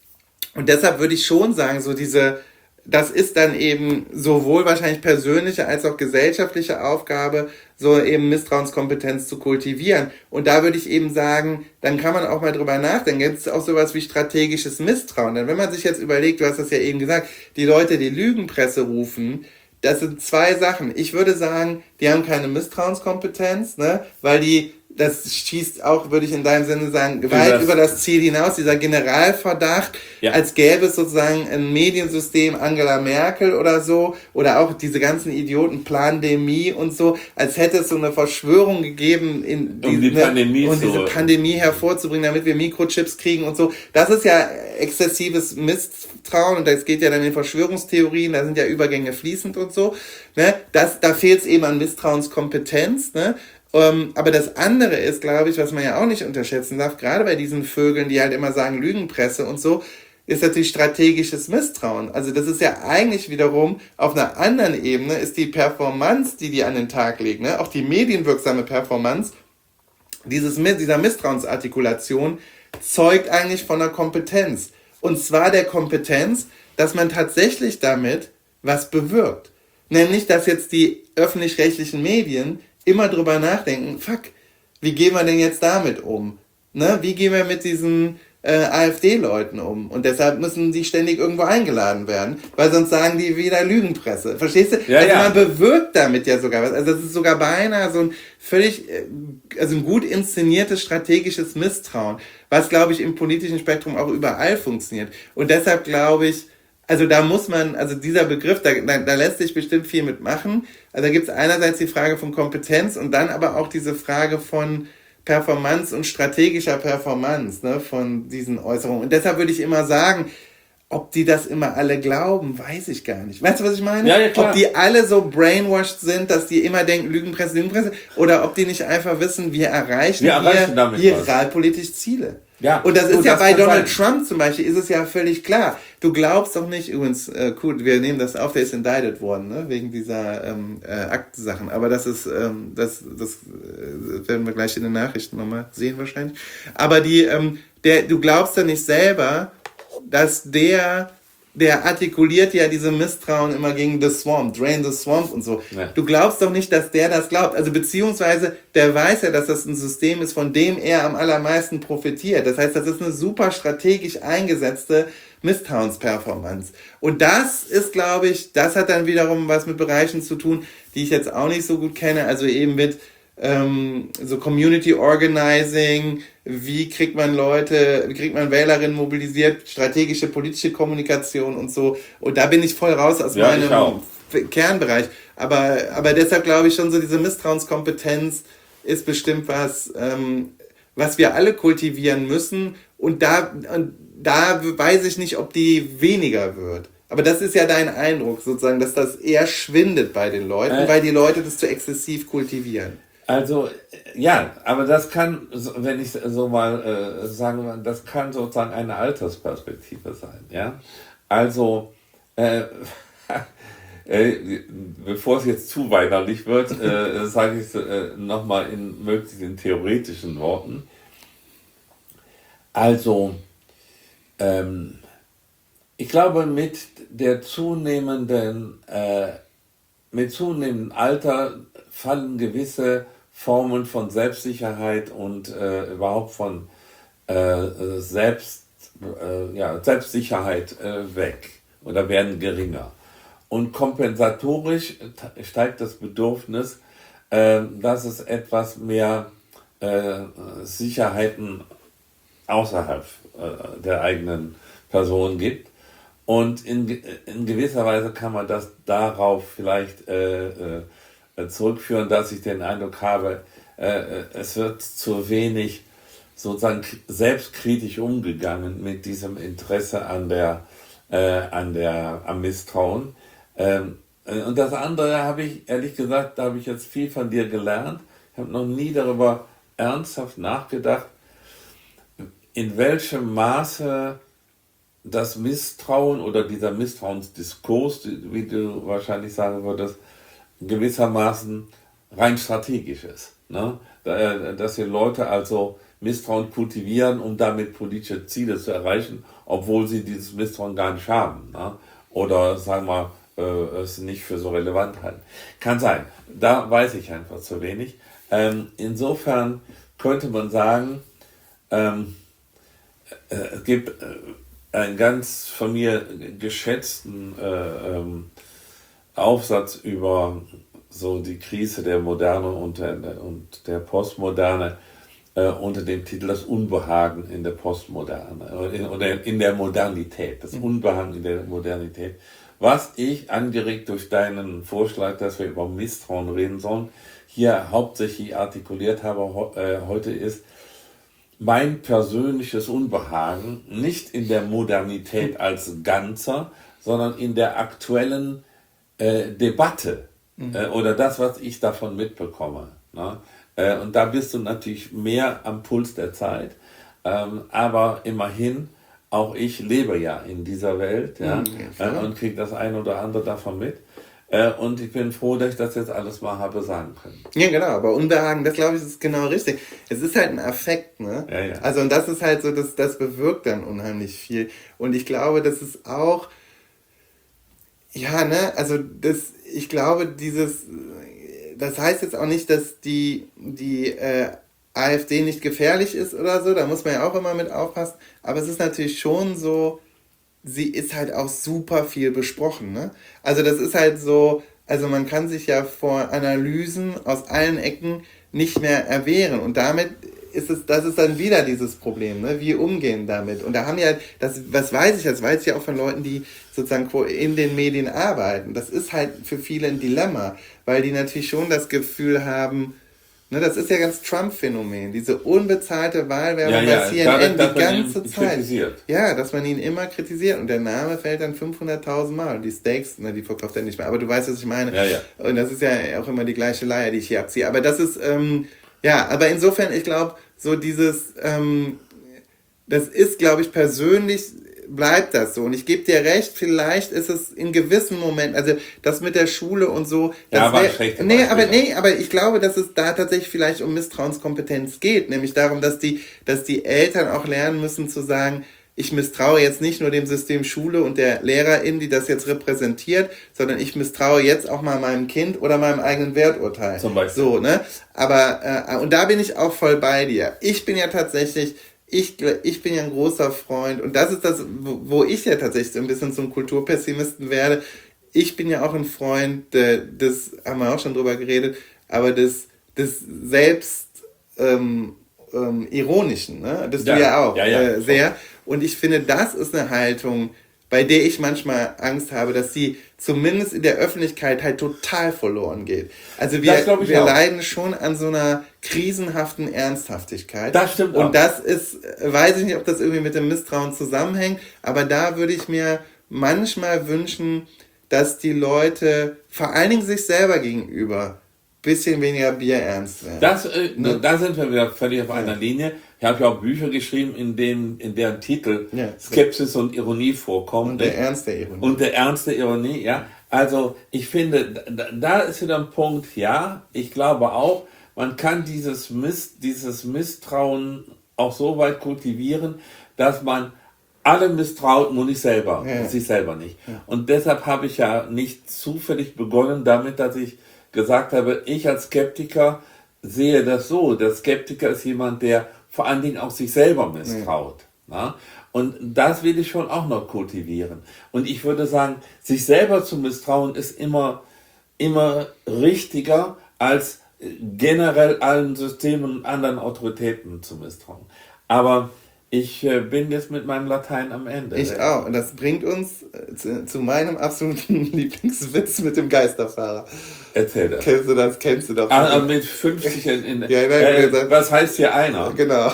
[SPEAKER 1] Und deshalb würde ich schon sagen, so diese, das ist dann eben sowohl wahrscheinlich persönliche als auch gesellschaftliche Aufgabe, so eben Misstrauenskompetenz zu kultivieren. Und da würde ich eben sagen, dann kann man auch mal drüber nachdenken. Gibt es auch sowas wie strategisches Misstrauen? Denn wenn man sich jetzt überlegt, du hast das ja eben gesagt, die Leute, die Lügenpresse rufen, das sind zwei Sachen. Ich würde sagen, die haben keine Misstrauenskompetenz, ne, weil die, das schießt auch, würde ich in deinem Sinne sagen, weit
[SPEAKER 2] das-
[SPEAKER 1] über das Ziel hinaus, dieser Generalverdacht,
[SPEAKER 2] Ja.
[SPEAKER 1] als gäbe es sozusagen ein Mediensystem Angela Merkel oder so, oder auch diese ganzen Idioten Plandemie und so, als hätte es so eine Verschwörung gegeben, in
[SPEAKER 2] Um die
[SPEAKER 1] ne,
[SPEAKER 2] Pandemie
[SPEAKER 1] und
[SPEAKER 2] zu-
[SPEAKER 1] diese Pandemie hervorzubringen, damit wir Mikrochips kriegen und so. Das ist ja exzessives Misstrauen und das geht ja dann in Verschwörungstheorien, da sind ja Übergänge fließend und so. Ne? Das, da fehlt es eben an Misstrauenskompetenz, ne? Ähm, aber das andere ist, glaube ich, was man ja auch nicht unterschätzen darf, gerade bei diesen Vögeln, die halt immer sagen Lügenpresse und so, ist natürlich strategisches Misstrauen. Also das ist ja eigentlich wiederum auf einer anderen Ebene ist die Performance, die die an den Tag legen, ne? Auch die medienwirksame Performance, dieses, dieser Misstrauensartikulation zeugt eigentlich von einer Kompetenz. Und zwar der Kompetenz, dass man tatsächlich damit was bewirkt. Nämlich, dass jetzt die öffentlich-rechtlichen Medien immer drüber nachdenken, fuck, wie gehen wir denn jetzt damit um? Ne? Wie gehen wir mit diesen äh, AfD-Leuten um? Und deshalb müssen die ständig irgendwo eingeladen werden, weil sonst sagen die wieder Lügenpresse. Verstehst du?
[SPEAKER 2] Ja,
[SPEAKER 1] also
[SPEAKER 2] ja.
[SPEAKER 1] man bewirkt damit ja sogar was. Also das ist sogar beinahe so ein völlig, äh, also ein gut inszeniertes strategisches Misstrauen, was, glaube ich, im politischen Spektrum auch überall funktioniert. Und deshalb glaube ich, also da muss man, also dieser Begriff, da, da, da lässt sich bestimmt viel mitmachen. Also da gibt es einerseits die Frage von Kompetenz und dann aber auch diese Frage von Performance und strategischer Performance, ne, von diesen Äußerungen. Und deshalb würde ich immer sagen, ob die das immer alle glauben, weiß ich gar nicht. Weißt du, was ich meine?
[SPEAKER 2] Ja, ja, klar.
[SPEAKER 1] Ob die alle so brainwashed sind, dass die immer denken, Lügenpresse, Lügenpresse, oder ob die nicht einfach wissen, wir erreichen,
[SPEAKER 2] Wir erreichen
[SPEAKER 1] hier,
[SPEAKER 2] damit
[SPEAKER 1] hier
[SPEAKER 2] was.
[SPEAKER 1] realpolitisch Ziele.
[SPEAKER 2] Ja,
[SPEAKER 1] Und das ist
[SPEAKER 2] und
[SPEAKER 1] ja
[SPEAKER 2] das
[SPEAKER 1] bei
[SPEAKER 2] kann
[SPEAKER 1] Donald
[SPEAKER 2] sein.
[SPEAKER 1] Trump zum Beispiel, ist es ja völlig klar. Du glaubst doch nicht, übrigens, äh, cool, wir nehmen das auf, der ist indicted worden, ne, wegen dieser ähm, äh, Aktensachen. Aber das ist, ähm, das, das äh, werden wir gleich in den Nachrichten nochmal sehen wahrscheinlich. Aber die, ähm, der, du glaubst doch nicht selber, dass der, der artikuliert ja diese Misstrauen immer gegen The Swamp, Drain the Swamp und so.
[SPEAKER 2] Ja.
[SPEAKER 1] Du glaubst doch nicht, dass der das glaubt. Also beziehungsweise, der weiß ja, dass das ein System ist, von dem er am allermeisten profitiert. Das heißt, das ist eine super strategisch eingesetzte Misstrauensperformance. Und das ist, glaube ich, das hat dann wiederum was mit Bereichen zu tun, die ich jetzt auch nicht so gut kenne. Also eben mit ähm, so Community Organizing, wie kriegt man Leute, wie kriegt man Wählerinnen mobilisiert, strategische politische Kommunikation und so. Und da bin ich voll raus aus
[SPEAKER 2] Ja, ich
[SPEAKER 1] meinem
[SPEAKER 2] auch.
[SPEAKER 1] Kernbereich. Aber, aber deshalb glaube ich schon so, diese Misstrauenskompetenz ist bestimmt was, ähm, was wir alle kultivieren müssen. Und da, und da weiß ich nicht, ob die weniger wird. Aber das ist ja dein Eindruck, sozusagen, dass das eher schwindet bei den Leuten, äh, weil die Leute das zu exzessiv kultivieren.
[SPEAKER 2] Also, ja, aber das kann, wenn ich so mal äh, sagen, das kann sozusagen eine Altersperspektive sein, ja. Also, äh, äh, bevor es jetzt zu weinerlich wird, äh, sage ich es äh, nochmal in möglichst in theoretischen Worten. Also, ähm, ich glaube, mit der zunehmenden, äh, mit zunehmendem Alter fallen gewisse Formen von Selbstsicherheit und äh, überhaupt von äh, Selbst, äh, ja, Selbstsicherheit äh, weg oder werden geringer. Und kompensatorisch steigt das Bedürfnis, äh, dass es etwas mehr äh, Sicherheiten außerhalb äh, der eigenen Person gibt. Und in, in gewisser Weise kann man das darauf vielleicht äh, äh, zurückführen, dass ich den Eindruck habe, äh, es wird zu wenig sozusagen selbstkritisch umgegangen mit diesem Interesse an der, äh, an der, am Misstrauen. Ähm, und das andere habe ich, ehrlich gesagt, da habe ich jetzt viel von dir gelernt. Ich habe noch nie darüber ernsthaft nachgedacht, in welchem Maße das Misstrauen oder dieser Misstrauensdiskurs, wie du wahrscheinlich sagen würdest, gewissermaßen rein strategisch ist. Ne? Dass die Leute also Misstrauen kultivieren, um damit politische Ziele zu erreichen, obwohl sie dieses Misstrauen gar nicht haben. Ne? Oder sagen wir, äh, es nicht für so relevant halten. Kann sein. Da weiß ich einfach zu wenig. Ähm, insofern könnte man sagen, ähm, äh, es gibt äh, einen ganz von mir geschätzten äh, ähm, Aufsatz über so die Krise der Moderne und der, und der Postmoderne äh, unter dem Titel Das Unbehagen in der Postmoderne oder in der Modernität, das Unbehagen in der Modernität. Was ich, angeregt durch deinen Vorschlag, dass wir über Misstrauen reden sollen, hier hauptsächlich artikuliert habe äh, heute ist, mein persönliches Unbehagen nicht in der Modernität als Ganzer, sondern in der aktuellen äh, Debatte mhm. äh, oder das, was ich davon mitbekomme. Ne? Äh, und da bist du natürlich mehr am Puls der Zeit, ähm, aber immerhin, auch ich lebe ja in dieser Welt ja, mhm, äh, und kriege das ein oder andere davon mit. Äh, und ich bin froh, dass ich das jetzt alles mal habe sagen können.
[SPEAKER 1] Ja, genau, aber Unbehagen, das glaube ich, ist genau richtig. Es ist halt ein Affekt, ne?
[SPEAKER 2] Ja, ja.
[SPEAKER 1] Also, und das ist halt so, das, das bewirkt dann unheimlich viel. Und ich glaube, das ist auch, ja, ne, also, das, ich glaube, dieses, das heißt jetzt auch nicht, dass die, die, äh, AfD nicht gefährlich ist oder so, da muss man ja auch immer mit aufpassen, aber es ist natürlich schon so, sie ist halt auch super viel besprochen, ne? Also das ist halt so, also man kann sich ja vor Analysen aus allen Ecken nicht mehr erwehren und damit ist es, das ist dann wieder dieses Problem, ne? Wie umgehen damit? Und da haben ja, das, was weiß ich, das weiß ich ja auch von Leuten, die sozusagen in den Medien arbeiten. Das ist halt für viele ein Dilemma, weil die natürlich schon das Gefühl haben, ne, das ist ja ganz Trump-Phänomen, diese unbezahlte Wahlwerbung ja, ja, bei C N N da, die ganze Zeit. Kritisiert. Ja, dass man ihn immer kritisiert und der Name fällt dann fünfhunderttausend Mal. Die Steaks, ne, die verkauft er nicht mehr. Aber du weißt, was ich meine.
[SPEAKER 2] Ja, ja.
[SPEAKER 1] Und das ist ja auch immer die gleiche Leier, die ich hier abziehe. Aber das ist, ähm, ja, aber insofern, ich glaube, so dieses, ähm, das ist, glaube ich, persönlich bleibt das so. Und ich gebe dir recht, vielleicht ist es in gewissen Momenten, also das mit der Schule und so. Das
[SPEAKER 2] ja,
[SPEAKER 1] wär,
[SPEAKER 2] schlecht.
[SPEAKER 1] Nee, aber nee, aber ich glaube, dass es da tatsächlich vielleicht um Misstrauenskompetenz geht. Nämlich darum, dass die, dass die Eltern auch lernen müssen zu sagen, ich misstraue jetzt nicht nur dem System Schule und der Lehrerin, die das jetzt repräsentiert, sondern ich misstraue jetzt auch mal meinem Kind oder meinem eigenen Werturteil.
[SPEAKER 2] Zum Beispiel.
[SPEAKER 1] So, ne? Aber, äh, und da bin ich auch voll bei dir. Ich bin ja tatsächlich, Ich, ich bin ja ein großer Freund und das ist das, wo ich ja tatsächlich so ein bisschen zum Kulturpessimisten werde. Ich bin ja auch ein Freund, das haben wir auch schon drüber geredet, aber des, des selbst ähm, ähm, Ironischen, ne? Das ja, du ja auch ja, ja, äh, sehr. Und ich finde, das ist eine Haltung, bei der ich manchmal Angst habe, dass sie zumindest in der Öffentlichkeit halt total verloren geht. Also wir, wir leiden schon an so einer krisenhaften Ernsthaftigkeit.
[SPEAKER 2] Das stimmt
[SPEAKER 1] Und
[SPEAKER 2] auch.
[SPEAKER 1] das ist, weiß ich nicht, ob das irgendwie mit dem Misstrauen zusammenhängt, aber da würde ich mir manchmal wünschen, dass die Leute, vor allen Dingen sich selber gegenüber, bisschen weniger bierernst werden.
[SPEAKER 2] Das, äh, ne? Da sind wir wieder völlig auf einer ja. Linie. Ich habe ja auch Bücher geschrieben, in denen, in deren Titel ja. Skepsis und Ironie vorkommen.
[SPEAKER 1] Und der Ernst der Ironie.
[SPEAKER 2] Und der Ernst der Ironie, ja. Also, ich finde, da, da ist wieder ein Punkt, ja, ich glaube auch, man kann dieses, Miss, dieses Misstrauen auch so weit kultivieren, dass man alle misstraut, nur nicht selber, ja. sich selber nicht. Ja. Und deshalb habe ich ja nicht zufällig begonnen damit, dass ich gesagt habe, ich als Skeptiker sehe das so. Der Skeptiker ist jemand, der vor allen Dingen auch sich selber misstraut. Ja. Und das will ich schon auch noch kultivieren. Und ich würde sagen, sich selber zu misstrauen ist immer, immer richtiger, als generell allen Systemen und anderen Autoritäten zu misstrauen. Aber ich äh, bin jetzt mit meinem Latein am Ende.
[SPEAKER 1] Ich auch. Und das bringt uns äh, zu, zu meinem absoluten Lieblingswitz mit dem Geisterfahrer.
[SPEAKER 2] Erzähl das.
[SPEAKER 1] Kennst du das? Kennst du das?
[SPEAKER 2] Ah, mit fünfzig in, in
[SPEAKER 1] ja, nein,
[SPEAKER 2] äh,
[SPEAKER 1] gesagt,
[SPEAKER 2] was heißt hier einer?
[SPEAKER 1] Genau.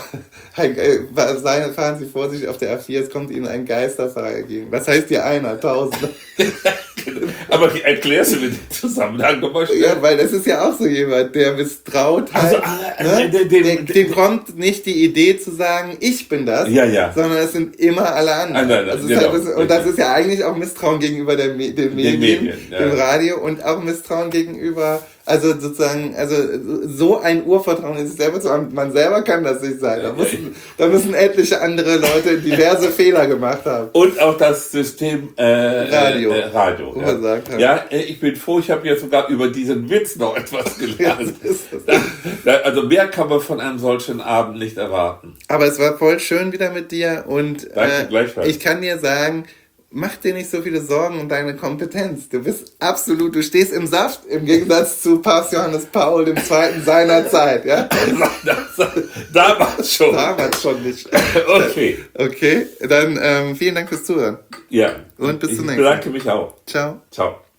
[SPEAKER 1] Seine fahren Sie vorsichtig auf der A vier, es kommt Ihnen ein Geisterfahrer entgegen. Was heißt hier einer? Tausend.
[SPEAKER 2] Aber erklärst du mir den Zusammenhang nochmal schnell?
[SPEAKER 1] Ja, weil das ist ja auch so jemand, der misstraut halt. Also, ah, ne? dem, dem, dem kommt nicht die Idee zu sagen, ich bin das,
[SPEAKER 2] ja, ja.
[SPEAKER 1] sondern es sind immer alle anderen.
[SPEAKER 2] Ah, nein, nein,
[SPEAKER 1] also
[SPEAKER 2] genau.
[SPEAKER 1] halt das, und das ist ja eigentlich auch Misstrauen gegenüber der, den, den Medien, Medien ja. dem Radio und auch Misstrauen gegenüber, also sozusagen, also so ein Urvertrauen in sich selber zu haben, man selber kann das nicht sein. Da müssen, da müssen etliche andere Leute diverse Fehler gemacht haben.
[SPEAKER 2] Und auch das System äh, Radio. Äh, Radio ja. ja, ich bin froh, ich habe jetzt sogar über diesen Witz noch etwas gelernt. Ja, also mehr kann man von einem solchen Abend nicht erwarten.
[SPEAKER 1] Aber es war voll schön wieder mit dir und
[SPEAKER 2] Danke,
[SPEAKER 1] äh, ich kann dir sagen, mach dir nicht so viele Sorgen um deine Kompetenz. Du bist absolut, du stehst im Saft, im Gegensatz zu Papst Johannes Paul der Zweite seiner Zeit, ja?
[SPEAKER 2] Damals schon.
[SPEAKER 1] Damals schon nicht.
[SPEAKER 2] Okay.
[SPEAKER 1] Okay, dann ähm, vielen Dank fürs Zuhören.
[SPEAKER 2] Ja.
[SPEAKER 1] Und bis
[SPEAKER 2] ich
[SPEAKER 1] zum nächsten Mal.
[SPEAKER 2] Ich bedanke mich auch.
[SPEAKER 1] Ciao.
[SPEAKER 2] Ciao.